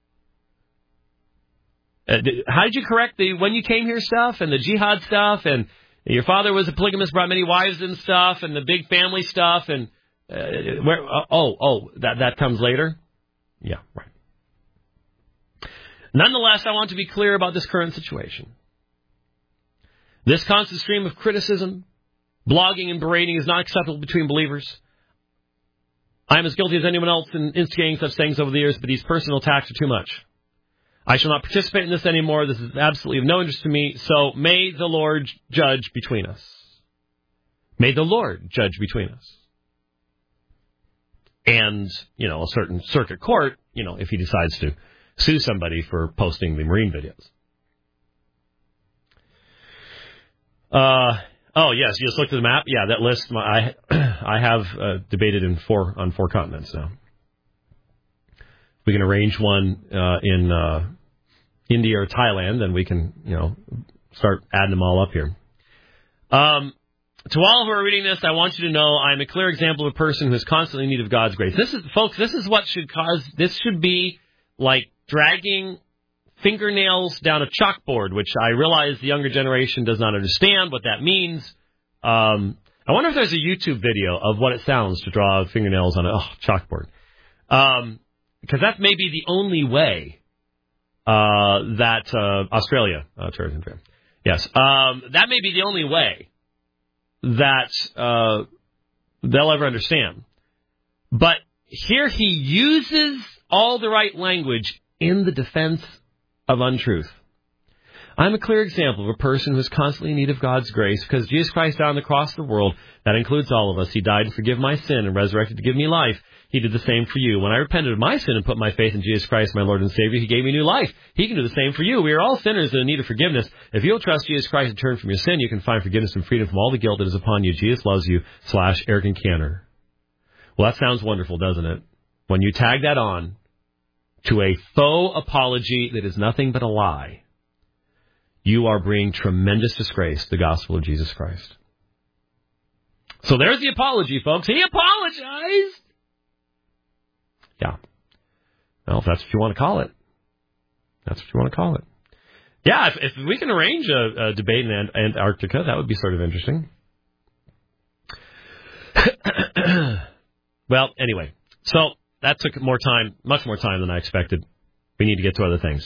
How did you correct the when you came here stuff and the jihad stuff and your father was a polygamist, brought many wives and stuff and the big family stuff and that comes later? Yeah, right. Nonetheless, I want to be clear about this current situation. This constant stream of criticism, blogging, and berating is not acceptable between believers. I am as guilty as anyone else in instigating such things over the years, but these personal attacks are too much. I shall not participate in this anymore. This is absolutely of no interest to me, so may the Lord judge between us. May the Lord judge between us. And, a certain circuit court, if he decides to sue somebody for posting the Marine videos. Yes, you just looked at the map. Yeah, that list, I have debated on four continents now. We can arrange one in India or Thailand, then we can, start adding them all up here. To all who are reading this, I want you to know I am a clear example of a person who is constantly in need of God's grace. This is what this should be like dragging fingernails down a chalkboard, which I realize the younger generation does not understand what that means. I wonder if there's a YouTube video of what it sounds to draw fingernails on a chalkboard. Because that may be the only way that Australia, yes, that may be the only way that they'll ever understand. But here he uses all the right language in the defense of untruth. I'm a clear example of a person who is constantly in need of God's grace because Jesus Christ died on the cross of the world. That includes all of us. He died to forgive my sin and resurrected to give me life. He did the same for you. When I repented of my sin and put my faith in Jesus Christ, my Lord and Savior, He gave me new life. He can do the same for you. We are all sinners in need of forgiveness. If you'll trust Jesus Christ and turn from your sin, you can find forgiveness and freedom from all the guilt that is upon you. Jesus loves you. / Eric and Cantor. Well, that sounds wonderful, doesn't it? When you tag that on to a faux apology that is nothing but a lie, you are bringing tremendous disgrace to the gospel of Jesus Christ. So there's the apology, folks. He apologized. Yeah. Well, if that's what you want to call it. That's what you want to call it. Yeah, if we can arrange a debate in Antarctica, that would be sort of interesting. Well, anyway, so that took more time, much more time than I expected. We need to get to other things.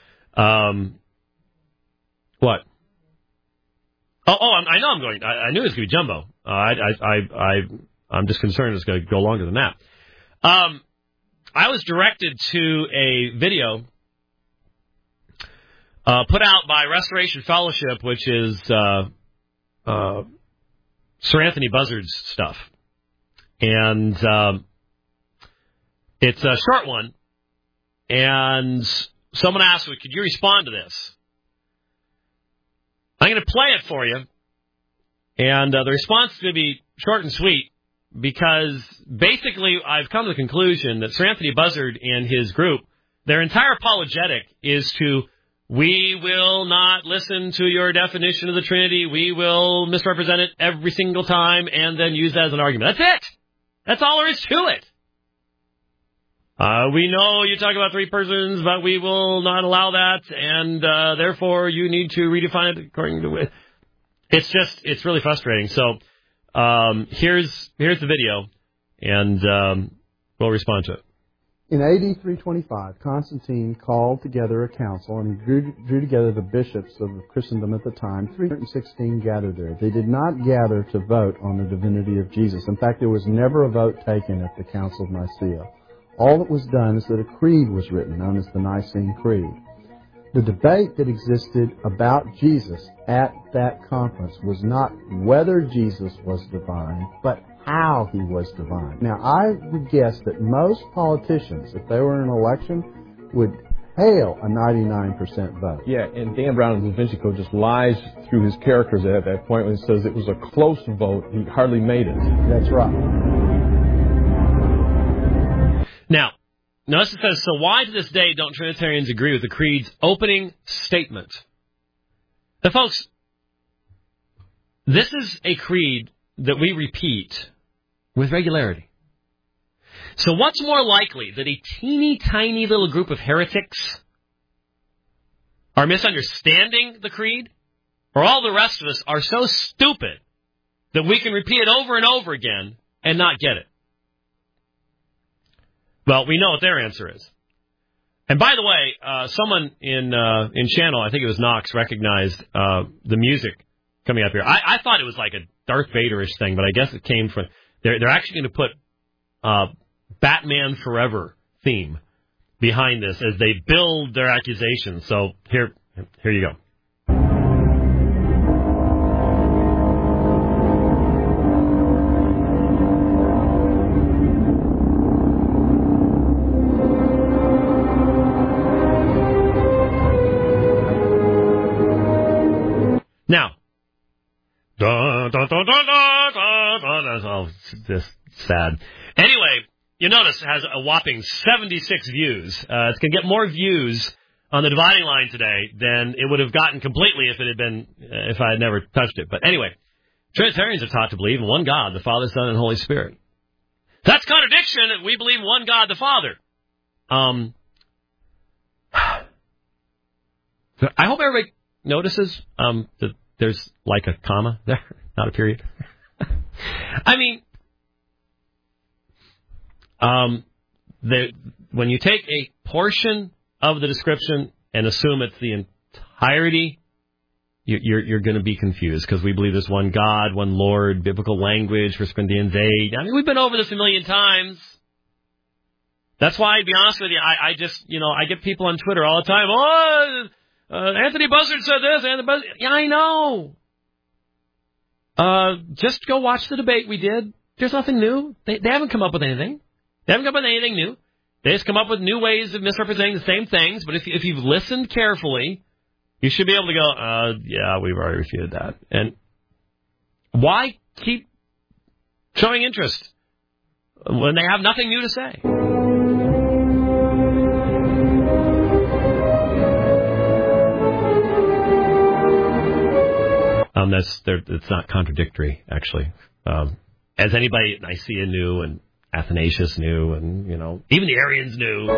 What? I know I'm going. I knew it was going to be jumbo. I'm just concerned it's going to go longer than that. I was directed to a video put out by Restoration Fellowship, which is Sir Anthony Buzzard's stuff. And it's a short one. And someone asked me, could you respond to this? I'm going to play it for you. And the response is going to be short and sweet because basically I've come to the conclusion that Sir Anthony Buzzard and his group, their entire apologetic is to, we will not listen to your definition of the Trinity. We will misrepresent it every single time and then use that as an argument. That's it. That's all there is to it. We know you talk about three persons, but we will not allow that, and therefore you need to redefine it according to it. It's really frustrating. So here's the video, and we'll respond to it. In AD 325, Constantine called together a council, and he drew together the bishops of Christendom at the time. 316 gathered there. They did not gather to vote on the divinity of Jesus. In fact, there was never a vote taken at the Council of Nicaea. All that was done is that a creed was written, known as the Nicene Creed. The debate that existed about Jesus at that conference was not whether Jesus was divine, but how He was divine. Now, I would guess that most politicians, if they were in an election, would hail a 99% vote. Yeah, and Dan Brown in Da Vinci Code just lies through his characters at that point when he says it was a close vote. He hardly made it. That's right. Now, notice it says, so why to this day don't Trinitarians agree with the Creed's opening statement? But folks, this is a creed that we repeat with regularity. So what's more likely, that a teeny tiny little group of heretics are misunderstanding the creed, or all the rest of us are so stupid that we can repeat it over and over again and not get it? Well, we know what their answer is. And by the way, someone in channel, I think it was Knox, recognized the music coming up here. I thought it was like a Darth Vader-ish thing, but I guess it came from... They're actually going to put Batman Forever theme behind this as they build their accusations. So here you go. Now, oh, this sad. Anyway, you notice it has a whopping 76 views. It's going to get more views on the dividing line today than it would have gotten completely if I had never touched it. But anyway, Trinitarians are taught to believe in one God, the Father, Son, and Holy Spirit. That's contradiction. We believe in one God, the Father. I hope everybody notices that there's like a comma there, not a period. I mean, when you take a portion of the description and assume it's the entirety, you're going to be confused, because we believe there's one God, one Lord, biblical language, 1 Corinthians 8. I mean, we've been over this a million times. That's why, to be honest with you, I just, I get people on Twitter all the time, Anthony Buzzard said this, Anthony Buzzard. Yeah, I know. Just go watch the debate we did. There's nothing new. They haven't come up with anything. They haven't come up with anything new. They just come up with new ways of misrepresenting the same things. But if you've listened carefully, you should be able to go, yeah, we've already refuted that. And why keep showing interest when they have nothing new to say? It's not contradictory, actually. As anybody, Nicaea knew, and Athanasius knew, and, even the Arians knew.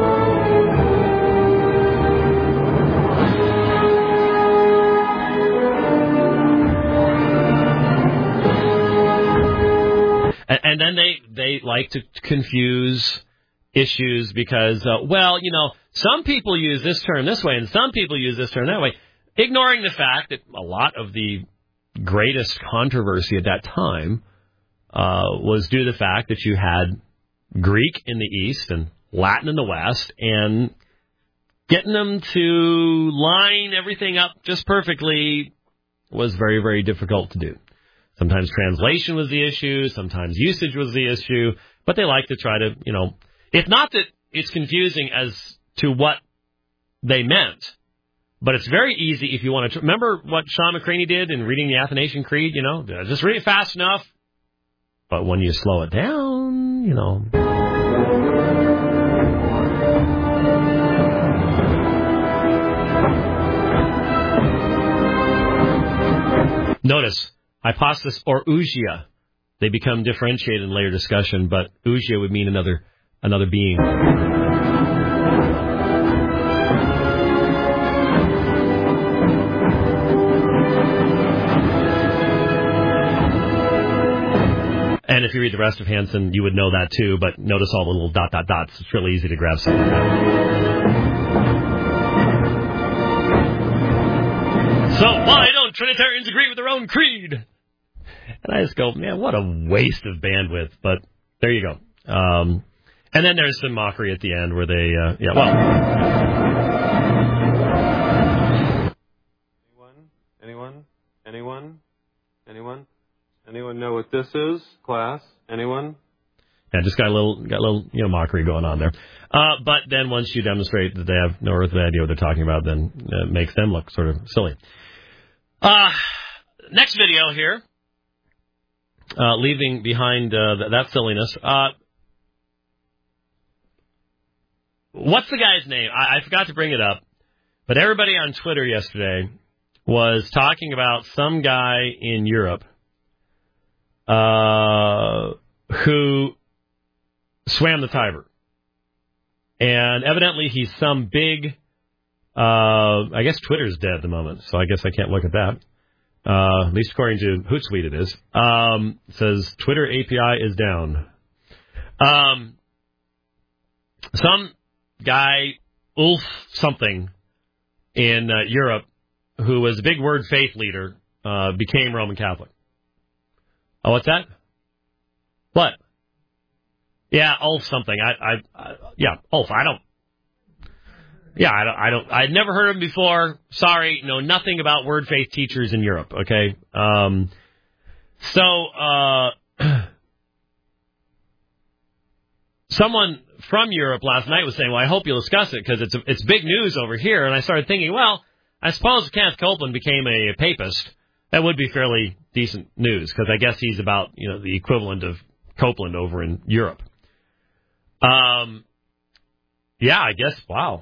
And then they like to confuse issues because, some people use this term this way and some people use this term that way, ignoring the fact that a lot of the greatest controversy at that time was due to the fact that you had Greek in the East and Latin in the West, and getting them to line everything up just perfectly was very, very difficult to do. Sometimes translation was the issue, sometimes usage was the issue, but they like to try to, it's not that it's confusing as to what they meant, but it's very easy if you want to... Remember what Sean McCraney did in reading the Athanasian Creed, just read it fast enough, but when you slow it down, Notice, hypostasis or ousia, they become differentiated in later discussion, but ousia would mean another being. And if you read the rest of Hansen, you would know that too, but notice all the little ... dots. It's really easy to grab something like that. So why don't Trinitarians agree with their own creed? And I just go, man, what a waste of bandwidth. But there you go. And then there's some mockery at the end where they, Anyone know what this is, class? Anyone? Yeah, just got a little mockery going on there. But then once you demonstrate that they have no earthly idea what they're talking about, then it makes them look sort of silly. Next video here, leaving behind that silliness. What's the guy's name? I forgot to bring it up, but everybody on Twitter yesterday was talking about some guy in Europe who swam the Tiber. And evidently he's some big, I guess Twitter's dead at the moment, so I guess I can't look at that. At least according to Hootsuite it is. It says Twitter API is down. Some guy, Ulf something, in Europe, who was a big word faith leader, became Roman Catholic. Oh, what's that? What? Yeah, Ulf something. Ulf. I'd never heard of him before. Sorry, know nothing about word faith teachers in Europe. Okay. Someone from Europe last night was saying, well, I hope you'll discuss it because it's big news over here. And I started thinking, well, I suppose if Kenneth Copeland became a papist, that would be fairly decent news because I guess he's about, the equivalent of Copeland over in Europe. I guess, wow.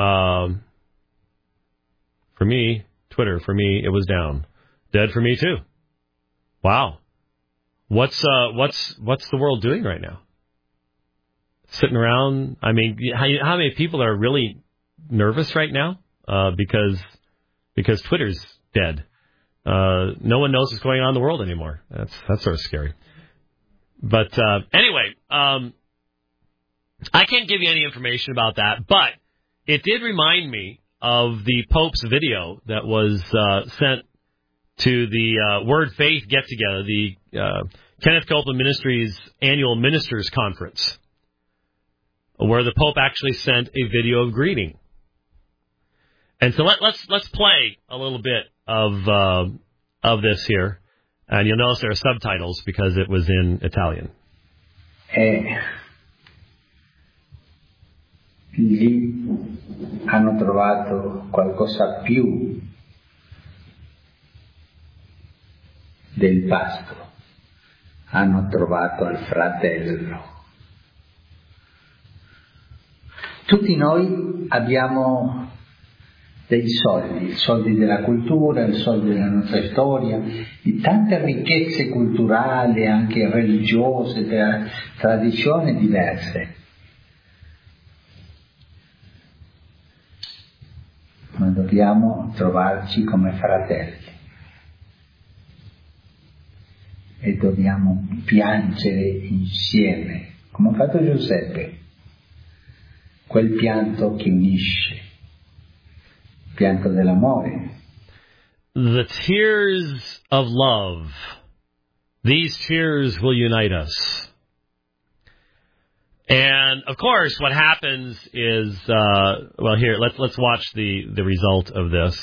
For me, Twitter, it was down. Dead for me too. Wow. What's the world doing right now? Sitting around. I mean, how many people are really nervous right now? Because Twitter's dead. No one knows what's going on in the world anymore. That's sort of scary. But anyway, I can't give you any information about that, but it did remind me of the Pope's video that was sent to the Word Faith get-together, the Kenneth Copeland Ministries annual ministers conference, where the Pope actually sent a video of greeting. And so let's play a little bit of this here, and you'll notice there are subtitles because it was in Italian. Lì hanno trovato qualcosa più del pasto, hanno trovato il fratello. Tutti noi abbiamo dei soldi, i soldi della cultura, i soldi della nostra storia, di tante ricchezze culturali, anche religiose, tradizioni diverse. Ma dobbiamo trovarci come fratelli e dobbiamo piangere insieme, come ha fatto Giuseppe, quel pianto che unisce, il pianto dell'amore. The tears of love, these tears will unite us. And, of course, what happens is, here, let's watch the result of this.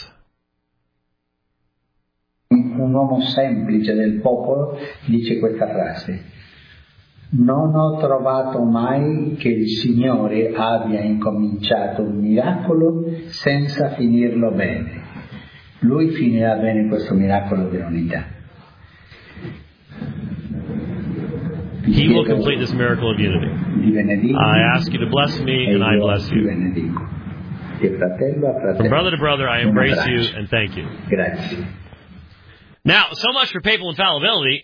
Un uomo semplice del popolo dice questa frase: non ho trovato mai che il Signore abbia incominciato un miracolo senza finirlo bene. Lui finirà bene questo miracolo dell'unità. He will complete this miracle of unity. I ask you to bless me, and I bless you. From brother to brother, I embrace you and thank you. Grazie. Now, so much for papal infallibility.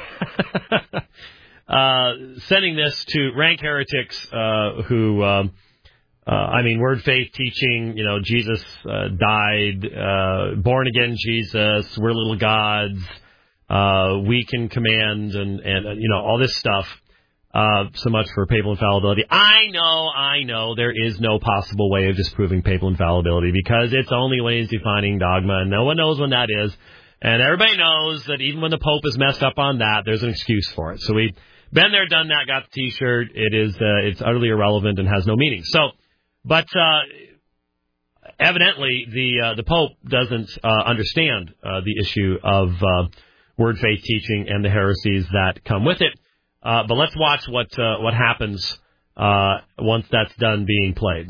Sending this to rank heretics who, word faith teaching, Jesus died, born again Jesus, we're little gods. We can command and all this stuff. So much for papal infallibility. I know there is no possible way of disproving papal infallibility because it's only Lazy-defining dogma, and no one knows when that is. And everybody knows that even when the Pope is messed up on that, there's an excuse for it. So we've been there, done that, got the T-shirt. It's utterly irrelevant and has no meaning. So, but evidently the Pope doesn't understand the issue of word faith teaching and the heresies that come with it. But let's watch what happens once that's done being played.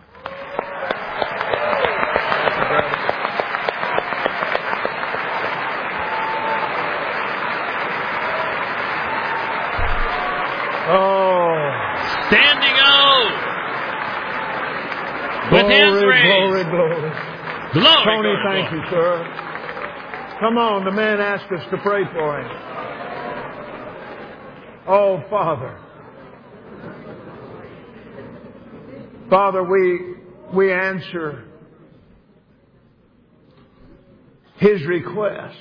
Standing O! With hands raised. Glory. Glory, Tony, glory, thank glory. you, sir. Come on, the man asked us to pray for him. Oh, Father. Father, we answer his request.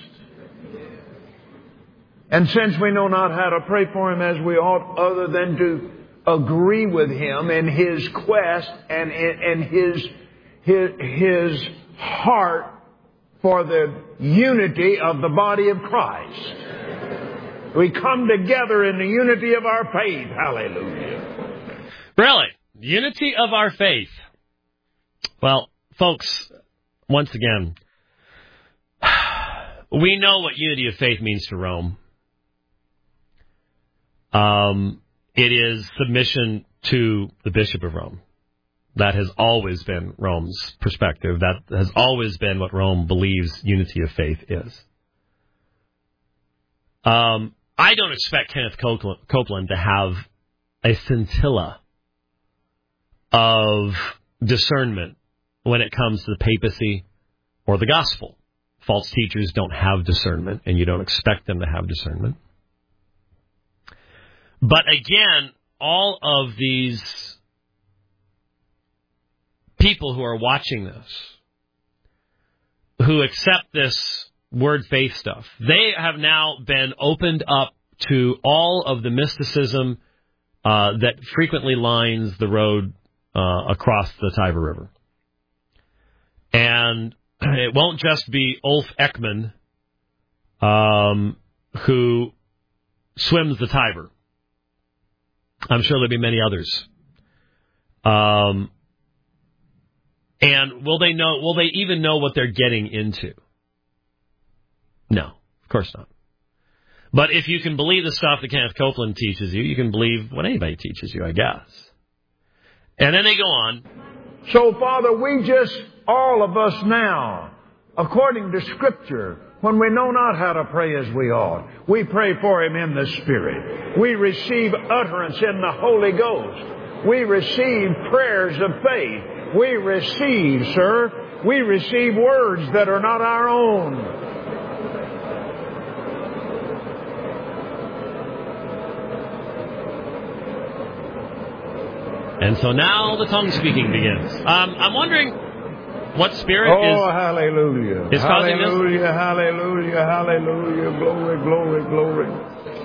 And since we know not how to pray for him as we ought, other than to agree with him in his quest and in his heart for the unity of the body of Christ. We come together in the unity of our faith. Hallelujah. Really? Unity of our faith. Well, folks, once again, we know what unity of faith means to Rome. It is submission to the Bishop of Rome. That has always been Rome's perspective. That has always been what Rome believes unity of faith is. I don't expect Kenneth Copeland to have a scintilla of discernment when it comes to the papacy or the gospel. False teachers don't have discernment, and you don't expect them to have discernment. But again, all of these people who are watching this, who accept this word faith stuff, they have now been opened up to all of the mysticism that frequently lines the road across the Tiber River. And it won't just be Ulf Ekman who swims the Tiber. I'm sure there'll be many others. And will they even know what they're getting into? No, of course not. But if you can believe the stuff that Kenneth Copeland teaches you, you can believe what anybody teaches you, I guess. And then they go on. So, Father, we just, all of us now, according to Scripture, when we know not how to pray as we ought, we pray for him in the Spirit. We receive utterance in the Holy Ghost. We receive prayers of faith. We receive, sir, we receive words that are not our own. And so now the tongue speaking begins. I'm wondering what spirit hallelujah. is causing this? Hallelujah, hallelujah, hallelujah. Glory, glory, glory.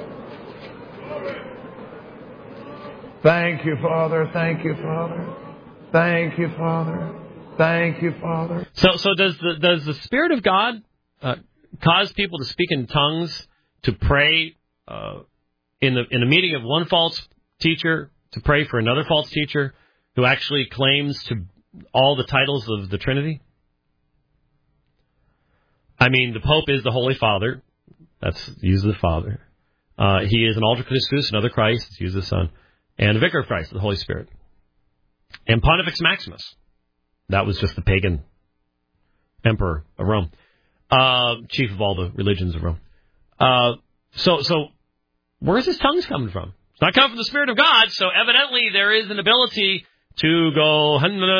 Thank you, Father. Thank you, Father. Thank you, Father. Thank you, Father. So does the Spirit of God cause people to speak in tongues, to pray in the meeting of one false teacher, to pray for another false teacher who actually claims to all the titles of the Trinity? I mean, the Pope is the Holy Father. He's the Father. He is an Alter Christus, another Christ. He's the Son. And the Vicar of Christ, the Holy Spirit. And Pontifex Maximus. That was just the pagan emperor of Rome. Chief of all the religions of Rome. So where's his tongues coming from? It's not coming from the Spirit of God, so evidently there is an ability to go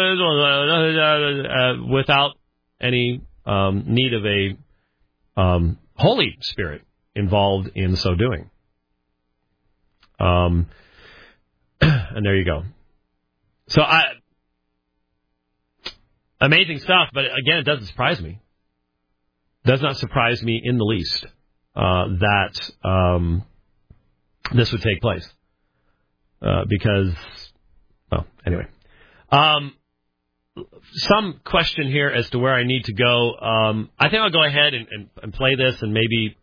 without any need of a Holy Spirit involved in so doing. And there you go. So amazing stuff, but again, it doesn't surprise me. It does not surprise me in the least that this would take place. Because, well, anyway. Some question here as to where I need to go. I think I'll go ahead and play this and maybe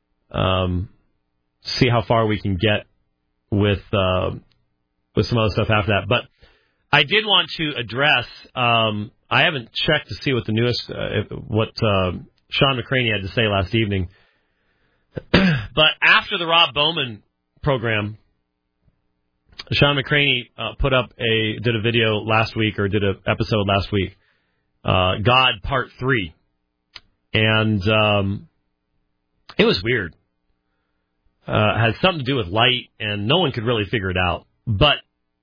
see how far we can get with some other stuff after that. But I did want to address, I haven't checked to see what the newest, what Sean McCraney had to say last evening. But after the Rob Bowman program, Sean McCraney did a video last week, or did an episode last week, God Part 3. And it was weird. Had something to do with light, and no one could really figure it out. But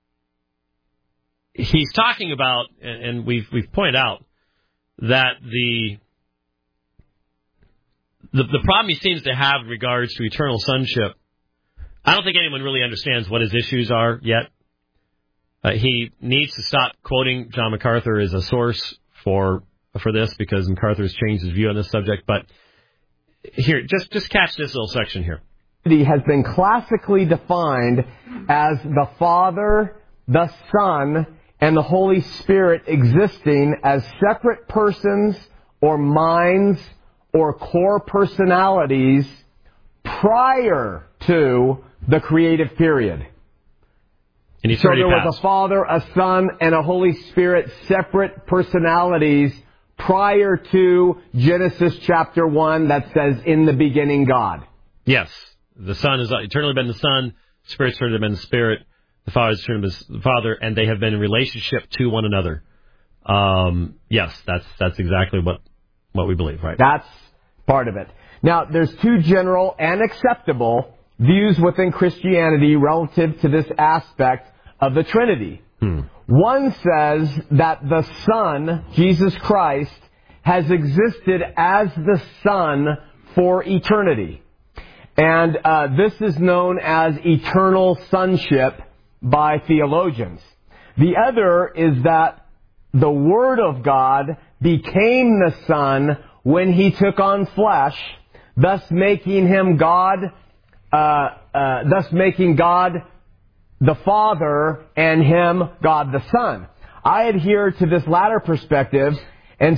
he's talking about, and we've pointed out, that The problem he seems to have in regards to eternal sonship, I don't think anyone really understands what his issues are yet. He needs to stop quoting John MacArthur as a source for this, because MacArthur has changed his view on this subject. But here, just catch this little section here. Has been classically defined as the Father, the Son, and the Holy Spirit existing as separate persons or minds or core personalities prior to the creative period. So there was a Father, a Son, and a Holy Spirit, separate personalities prior to Genesis chapter 1 that says, in the beginning, God. Yes. The Son has eternally been the Son, the Spirit's eternally been the Spirit, the Father has eternally been the Father, and they have been in relationship to one another. Yes, that's exactly what we believe, right? That's part of it. Now, there's two general and acceptable views within Christianity relative to this aspect of the Trinity. One says that the Son, Jesus Christ, has existed as the Son for eternity. And this is known as eternal sonship by theologians. The other is that the Word of God became the Son when He took on flesh, thus making Him God, thus making God the Father and Him God the Son. I adhere to this latter perspective, and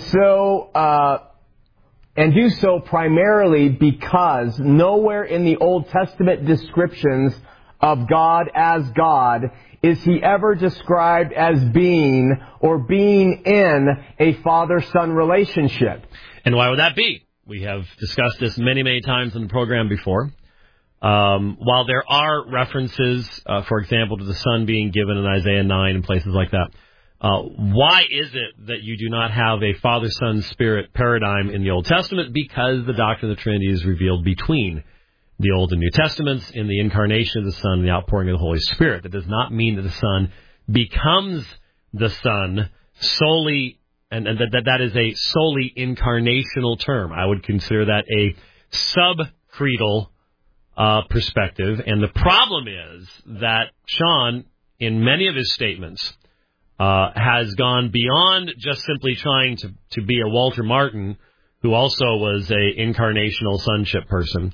do so primarily because nowhere in the Old Testament descriptions of God as God is He ever described as being or being in a father-son relationship. And why would that be? We have discussed this many, many times in the program before. While there are references, for example, to the Son being given in Isaiah 9 and places like that, why is it that you do not have a Father, Son, Spirit paradigm in the Old Testament? Because the doctrine of the Trinity is revealed between the Old and New Testaments in the incarnation of the Son and the outpouring of the Holy Spirit. That does not mean that the Son becomes the Son solely, and that is a solely incarnational term. I would consider that a subcreedal perspective. And the problem is that Sean, in many of his statements, has gone beyond just simply trying to be a Walter Martin, who also was a incarnational sonship person,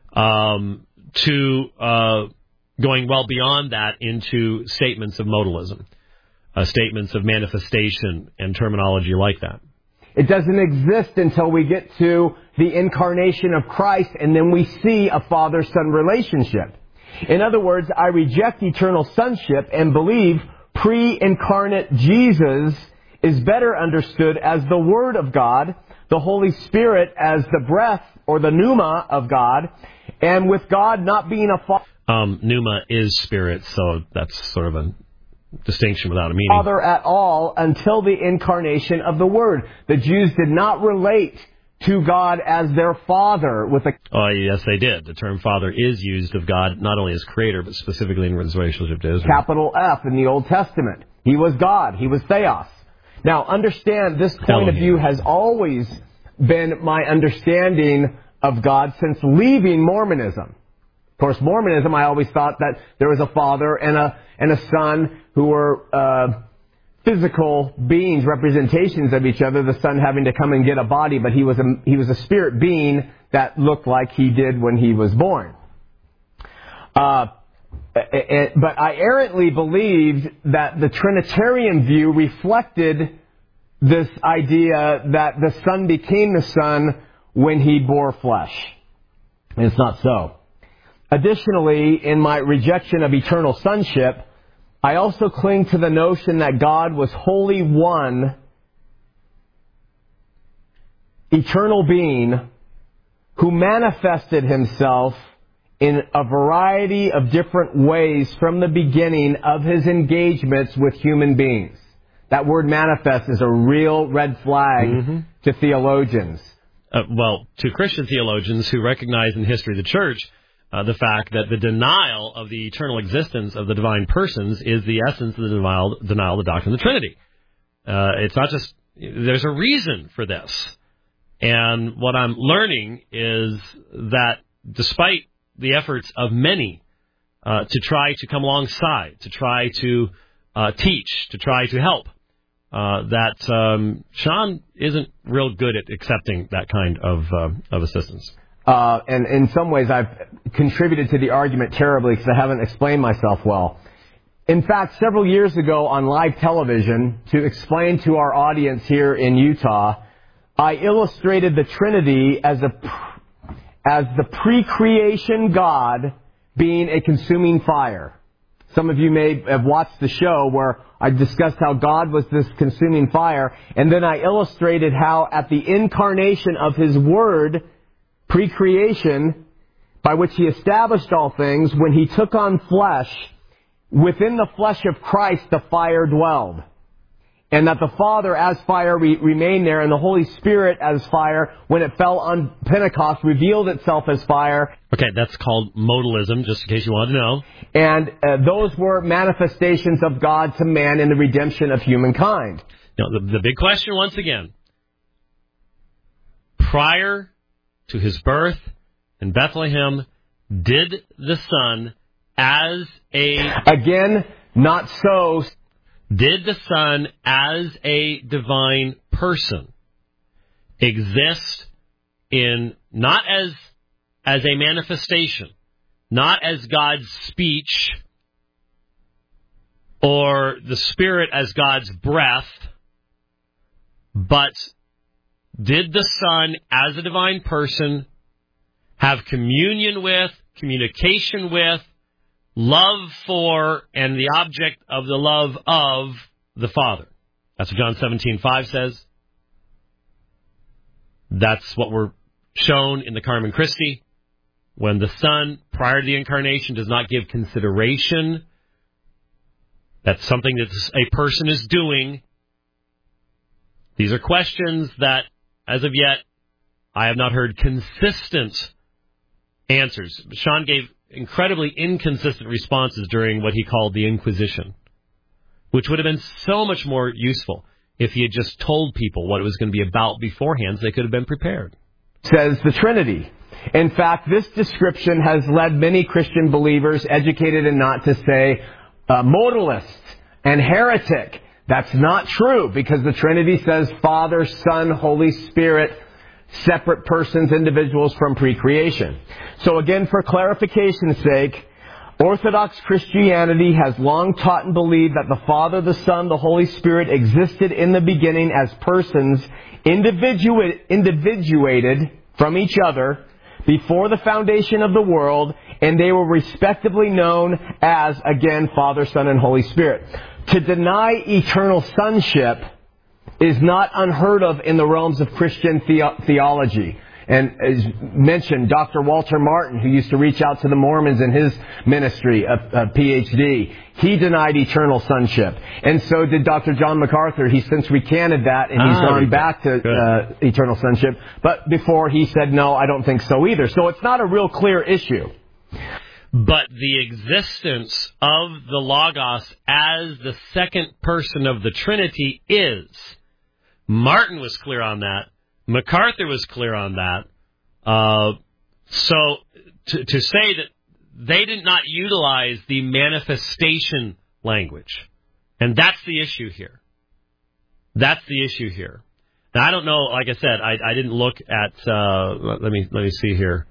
to going well beyond that into statements of modalism, statements of manifestation and terminology like that. It doesn't exist until we get to the incarnation of Christ, and then we see a father-son relationship. In other words, I reject eternal sonship and believe pre-incarnate Jesus is better understood as the Word of God, the Holy Spirit as the breath or the pneuma of God, and with God not being a father. Pneuma is spirit, so that's sort of a distinction without a meaning. Father at all until the incarnation of the Word. The Jews did not relate to God as their Father with a... Oh, yes, they did. The term Father is used of God not only as Creator, but specifically in his relationship to Israel. Capital F in the Old Testament. He was God. He was Theos. Now, understand, this point of view has always been my understanding of God since leaving Mormonism. Of course, Mormonism, I always thought that there was a Father and a Son who were physical beings, representations of each other, the Son having to come and get a body, but he was a spirit being that looked like he did when he was born. But I errantly believed that the Trinitarian view reflected this idea that the Son became the Son when he bore flesh. And it's not so. Additionally, in my rejection of eternal sonship, I also cling to the notion that God was wholly one, eternal being, who manifested himself in a variety of different ways from the beginning of his engagements with human beings. That word manifest is a real red flag to theologians. Well, to Christian theologians who recognize in the history of the church the fact that the denial of the eternal existence of the divine persons is the essence of the denial of the doctrine of the Trinity. It's not just... There's a reason for this. And what I'm learning is that despite the efforts of many to try to come alongside, to try to teach, to try to help, that Sean isn't real good at accepting that kind of assistance. And in some ways, I've contributed to the argument terribly because I haven't explained myself well. In fact, several years ago on live television, to explain to our audience here in Utah, I illustrated the Trinity as the pre-creation God being a consuming fire. Some of you may have watched the show where I discussed how God was this consuming fire, and then I illustrated how at the incarnation of His Word, pre-creation, by which He established all things, when He took on flesh, within the flesh of Christ the fire dwelled. And that the Father as fire remained there, and the Holy Spirit as fire, when it fell on Pentecost, revealed itself as fire. Okay, that's called modalism, just in case you wanted to know. And those were manifestations of God to man in the redemption of humankind. Now, the big question once again, prior to His birth in Bethlehem, did the Son as a... Again, not so... Did the Son, as a divine person, exist in, not as a manifestation, not as God's speech, or the Spirit as God's breath, but did the Son, as a divine person, have communion with, communication with, love for, and the object of the love of the Father? That's what John 17:5 says. That's what we're shown in the Carmen Christi, when the Son, prior to the incarnation, does not give consideration. That's something that a person is doing. These are questions that, as of yet, I have not heard consistent answers. Sean gave incredibly inconsistent responses during what he called the Inquisition, which would have been so much more useful if he had just told people what it was going to be about beforehand, so they could have been prepared. Says the Trinity. In fact, this description has led many Christian believers, educated and not, to say modalist and heretic. That's not true, because the Trinity says Father, Son, Holy Spirit, separate persons, individuals from pre-creation. So again, for clarification's sake, Orthodox Christianity has long taught and believed that the Father, the Son, the Holy Spirit existed in the beginning as persons individuated from each other before the foundation of the world, and they were respectively known as, again, Father, Son, and Holy Spirit. To deny eternal sonship is not unheard of in the realms of Christian theology. And as mentioned, Dr. Walter Martin, who used to reach out to the Mormons in his ministry, a PhD, he denied eternal sonship. And so did Dr. John MacArthur. He's since recanted that, and he's gone back to eternal sonship. But before, he said, no, I don't think so either. So it's not a real clear issue. But the existence of the Logos as the second person of the Trinity is. Martin was clear on that. MacArthur was clear on that. So to say that they did not utilize the manifestation language, and that's the issue here. That's the issue here. Now, I don't know. Like I said, I didn't look at. Let me see here.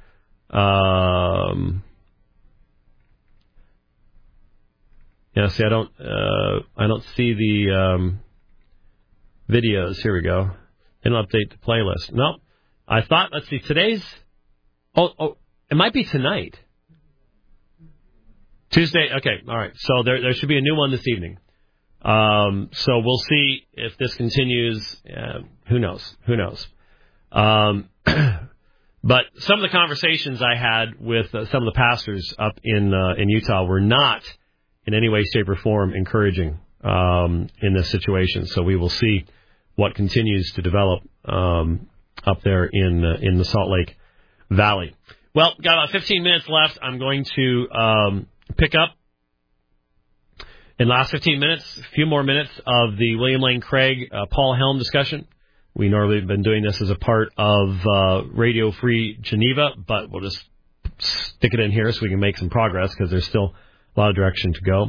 Yeah, see, I don't see the videos. Here we go. It'll update the playlist. No, I thought. Let's see. Today's. Oh, it might be tonight. Tuesday. Okay, all right. So there should be a new one this evening. So we'll see if this continues. Who knows? Who knows? But some of the conversations I had with some of the pastors up in Utah were not in any way, shape, or form encouraging in this situation. So we will see what continues to develop up there in the Salt Lake Valley. Well, got about 15 minutes left. I'm going to pick up in the last 15 minutes, a few more minutes of the William Lane Craig, Paul Helm discussion. We normally have been doing this as a part of Radio Free Geneva, but we'll just stick it in here so we can make some progress because there's still a lot of direction to go.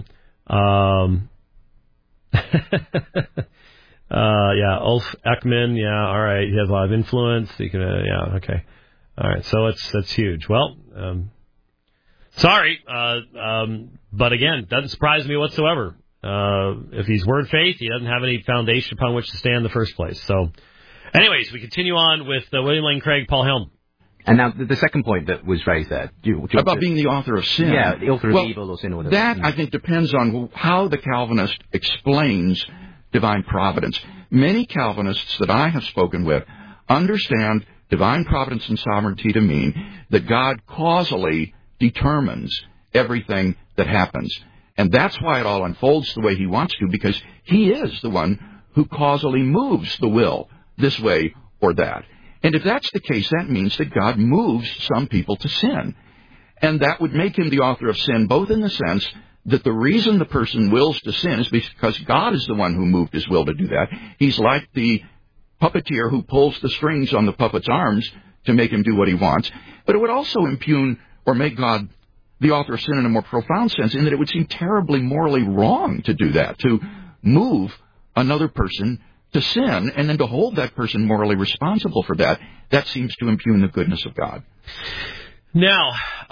Ulf Ekman, all right, he has a lot of influence. He can, okay. All right, so that's huge. Well, sorry, but again, doesn't surprise me whatsoever. If he's word faith, he doesn't have any foundation upon which to stand in the first place. So, anyways, we continue on with William Lane Craig, Paul Helm. And now the second point that was raised there. About being the author of sin. Yeah, the author of evil or sin. Or whatever. That, I think, depends on how the Calvinist explains divine providence. Many Calvinists that I have spoken with understand divine providence and sovereignty to mean that God causally determines everything that happens. And that's why it all unfolds the way he wants to, because he is the one who causally moves the will this way or that. And if that's the case, that means that God moves some people to sin. And that would make him the author of sin, both in the sense that the reason the person wills to sin is because God is the one who moved his will to do that. He's like the puppeteer who pulls the strings on the puppet's arms to make him do what he wants. But it would also impugn or make God the author of sin in a more profound sense, in that it would seem terribly morally wrong to do that, to move another person to sin and then to hold that person morally responsible for that. That seems to impugn the goodness of God. Now,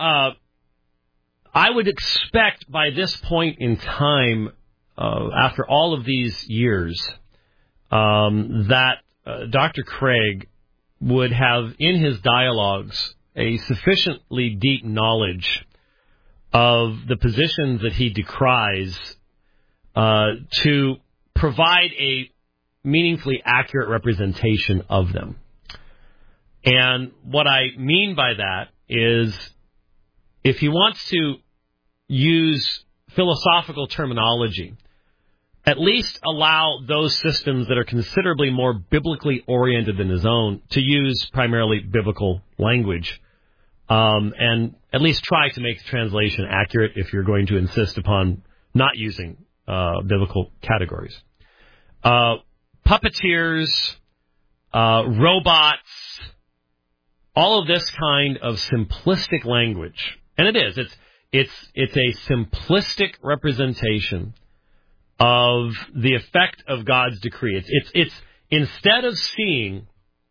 I would expect by this point in time, after all of these years, that Dr. Craig would have in his dialogues a sufficiently deep knowledge of the positions that he decries to provide a meaningfully accurate representation of them. And what I mean by that is, if he wants to use philosophical terminology, at least allow those systems that are considerably more biblically oriented than his own to use primarily biblical language, and at least try to make the translation accurate if you're going to insist upon not using biblical categories. Puppeteers, robots, all of this kind of simplistic language, and it is. It's a simplistic representation of the effect of God's decree. It's instead of seeing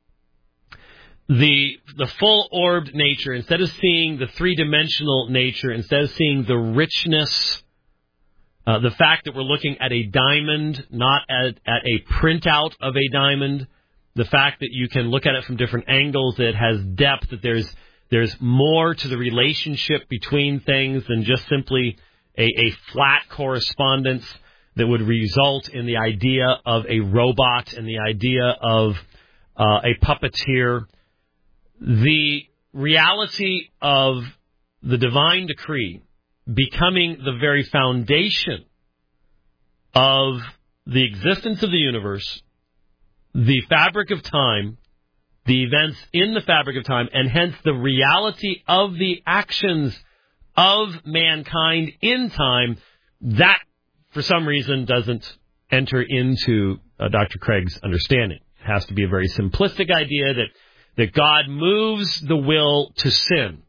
the full-orbed nature, instead of seeing the three-dimensional nature, instead of seeing the richness, the fact that we're looking at a diamond, not at a printout of a diamond, the fact that you can look at it from different angles, that it has depth, that there's more to the relationship between things than just simply a flat correspondence that would result in the idea of a robot and the idea of a puppeteer. The reality of the divine decree becoming the very foundation of the existence of the universe, the fabric of time, the events in the fabric of time, and hence the reality of the actions of mankind in time, that, for some reason, doesn't enter into Dr. Craig's understanding. It has to be a very simplistic idea that God moves the will to sin.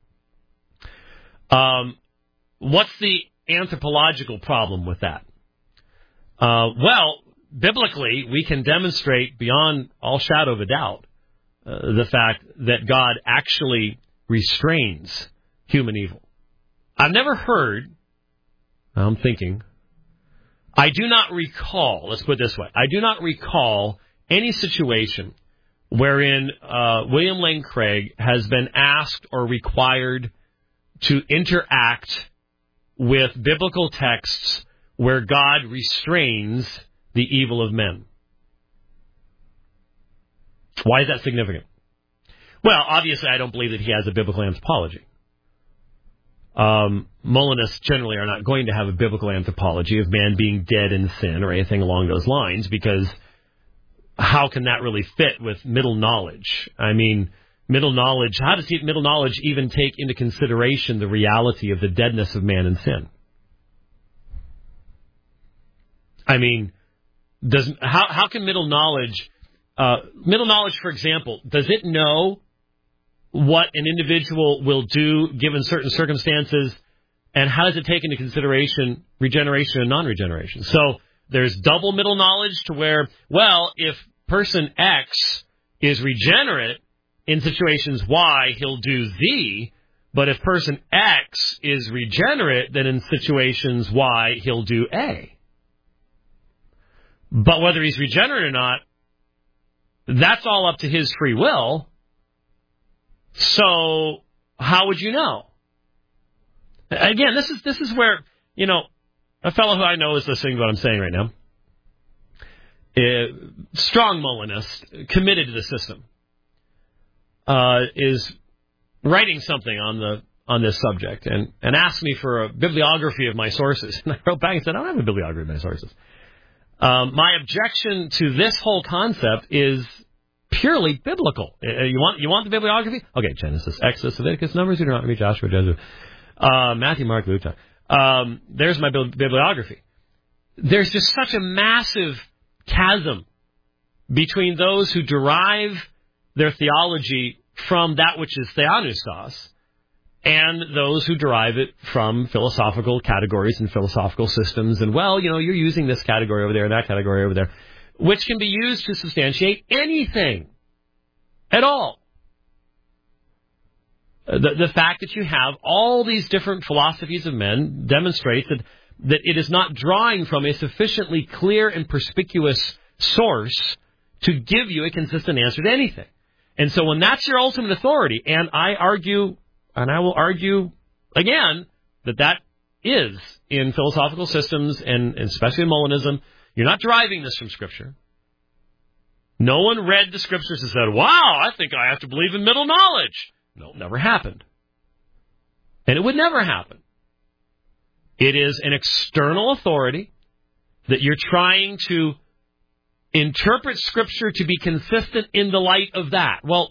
What's the anthropological problem with that? Well, biblically, we can demonstrate beyond all shadow of a doubt the fact that God actually restrains human evil. I've never heard, I'm thinking, I do not recall, let's put it this way, I do not recall any situation wherein William Lane Craig has been asked or required to interact with biblical texts where God restrains the evil of men. Why is that significant? Well, obviously, I don't believe that he has a biblical anthropology. Molinists generally are not going to have a biblical anthropology of man being dead in sin or anything along those lines, because how can that really fit with middle knowledge? I mean, middle knowledge, how does middle knowledge even take into consideration the reality of the deadness of man in sin? I mean, how can middle knowledge Middle knowledge, for example, does it know what an individual will do given certain circumstances, and how does it take into consideration regeneration and non-regeneration? So there's double middle knowledge to where, well, if person X is regenerate in situations Y, he'll do Z, but if person X is regenerate, then in situations Y, he'll do A. But whether he's regenerate or not, that's all up to his free will. So how would you know? Again, this is where, a fellow who I know is listening to what I'm saying right now, strong Molinist, committed to the system, is writing something on this subject and asked me for a bibliography of my sources. And I wrote back and said, I don't have a bibliography of my sources. My objection to this whole concept is purely biblical. You want the bibliography? Okay, Genesis, Exodus, Leviticus, Numbers, Deuteronomy, Joshua, Judges, Matthew, Mark, Luke. There's my bibliography. There's just such a massive chasm between those who derive their theology from that which is theopneustos and those who derive it from philosophical categories and philosophical systems. And, you're using this category over there and that category over there, which can be used to substantiate anything at all. The fact that you have all these different philosophies of men demonstrates that it is not drawing from a sufficiently clear and perspicuous source to give you a consistent answer to anything. And so when that's your ultimate authority, and I argue, and I will argue again, that is in philosophical systems and especially in Molinism, you're not deriving this from Scripture. No one read the Scriptures and said, wow, I think I have to believe in middle knowledge. No, it never happened. And it would never happen. It is an external authority that you're trying to interpret Scripture to be consistent in the light of that. Well,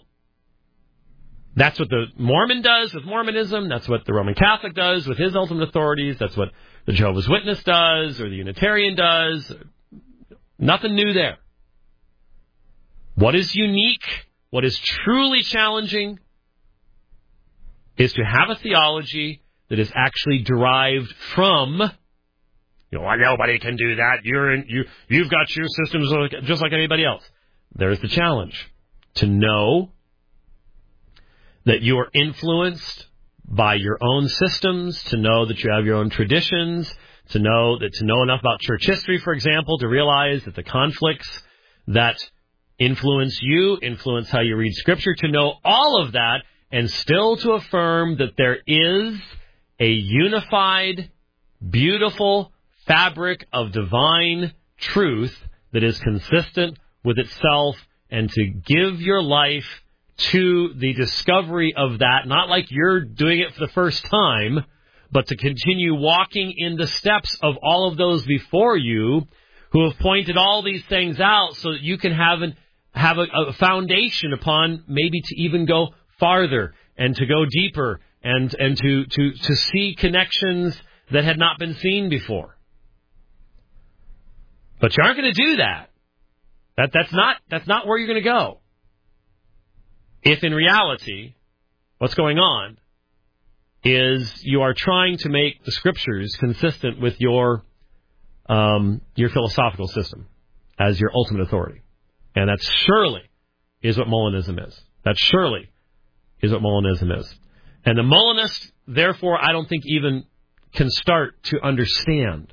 that's what the Mormon does with Mormonism. That's what the Roman Catholic does with his ultimate authorities. That's what the Jehovah's Witness does or the Unitarian does. Nothing new there. What is unique, what is truly challenging, is to have a theology that is actually derived from, nobody can do that. You've got your systems just like anybody else. There's the challenge. To know that you are influenced by your own systems, to know that you have your own traditions, to know enough about church history, for example, to realize that the conflicts that influence you, influence how you read Scripture, to know all of that, and still to affirm that there is a unified, beautiful fabric of divine truth that is consistent with itself, and to give your life to the discovery of that, not like you're doing it for the first time, but to continue walking in the steps of all of those before you who have pointed all these things out so that you can have a foundation upon maybe to even go farther and to go deeper and to see connections that had not been seen before. But you aren't going to do that. That's not where you're going to go. If in reality, what's going on is you are trying to make the Scriptures consistent with your philosophical system as your ultimate authority. And that surely is what Molinism is. That surely is what Molinism is. And the Molinist, therefore, I don't think even can start to understand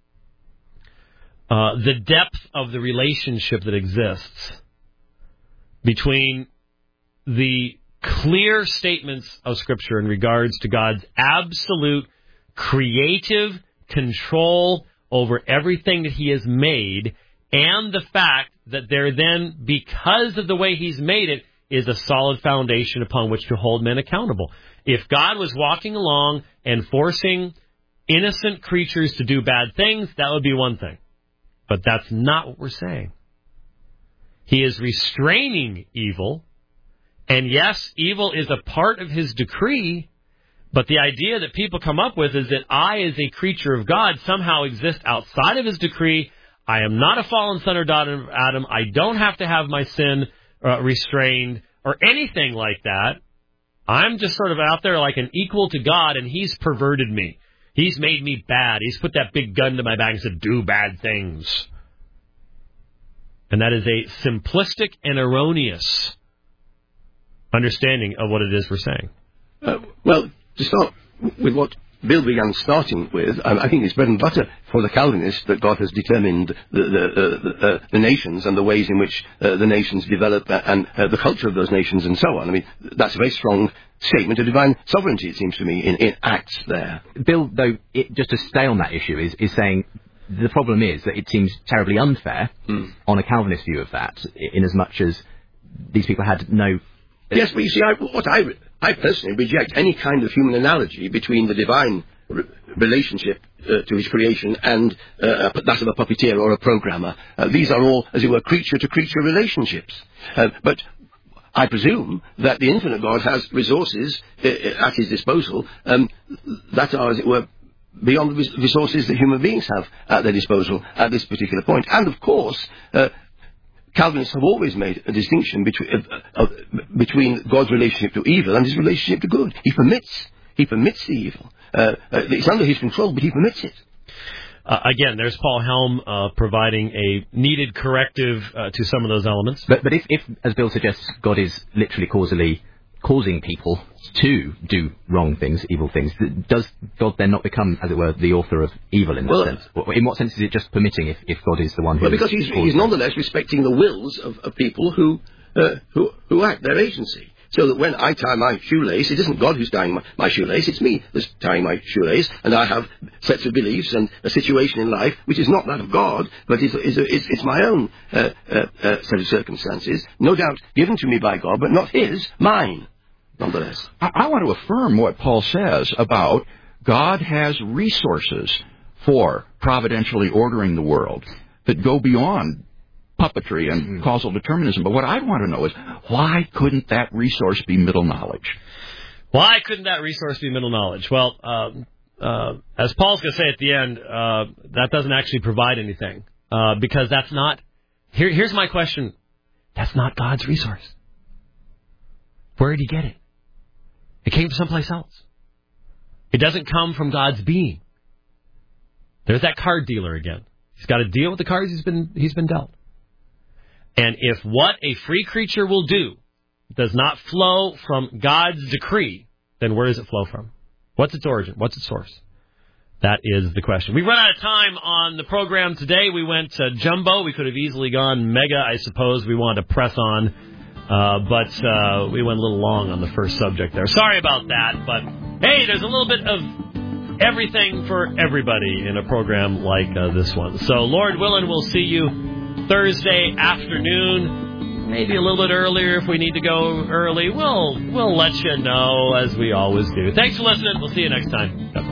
the depth of the relationship that exists between the clear statements of Scripture in regards to God's absolute creative control over everything that He has made, and the fact that there then, because of the way He's made it, is a solid foundation upon which to hold men accountable. If God was walking along and forcing innocent creatures to do bad things, that would be one thing. But that's not what we're saying. He is restraining evil. And yes, evil is a part of His decree, but the idea that people come up with is that I, as a creature of God, somehow exist outside of His decree. I am not a fallen son or daughter of Adam. I don't have to have my sin restrained or anything like that. I'm just sort of out there like an equal to God, and he's perverted me. He's made me bad. He's put that big gun to my back and said, do bad things. And that is a simplistic and erroneous understanding of what it is we're saying. Well, to start with what Bill began starting with, I think it's bread and butter for the Calvinists that God has determined the nations and the ways in which the nations develop and the culture of those nations and so on. I mean, that's a very strong statement of divine sovereignty, it seems to me, in Acts there. Bill, though, just to stay on that issue, is saying the problem is that it seems terribly unfair on a Calvinist view of that, in as much as these people had no... Yes, but you see, I personally reject any kind of human analogy between the divine relationship to his creation and that of a puppeteer or a programmer. These are all, as it were, creature-to-creature relationships. But I presume that the infinite God has resources at his disposal that are, as it were, beyond the resources that human beings have at their disposal at this particular point. And, of course, Calvinists have always made a distinction between God's relationship to evil and his relationship to good. He permits the evil. It's under his control, but he permits it. Again, there's Paul Helm providing a needed corrective to some of those elements. But if, as Bill suggests, God is literally causally causing people to do wrong things, evil things, does God then not become, as it were, the author of evil in that sense? In what sense is it just permitting if God is the one who... Well, because he's nonetheless respecting the wills of people who act their agency. So that when I tie my shoelace, it isn't God who's tying my shoelace, it's me that's tying my shoelace, and I have sets of beliefs and a situation in life which is not that of God, but it's my own set of circumstances, no doubt given to me by God, but not his, mine, nonetheless. I want to affirm what Paul says about God has resources for providentially ordering the world that go beyond puppetry and causal determinism. But what I want to know is, why couldn't that resource be middle knowledge? Why couldn't that resource be middle knowledge? Well, as Paul's going to say at the end, that doesn't actually provide anything. Because that's not... Here's my question. That's not God's resource. Where did he get it? It came from someplace else. It doesn't come from God's being. There's that card dealer again. He's got to deal with the cards he's been dealt. And if what a free creature will do does not flow from God's decree, then where does it flow from? What's its origin? What's its source? That is the question. We've run out of time on the program today. We went jumbo. We could have easily gone mega, I suppose. We wanted to press on. But we went a little long on the first subject there. Sorry about that. But, hey, there's a little bit of everything for everybody in a program like this one. So, Lord willing, we'll see you Thursday afternoon, maybe a little bit earlier if we need to go early. We'll let you know, as we always do. Thanks for listening. We'll see you next time.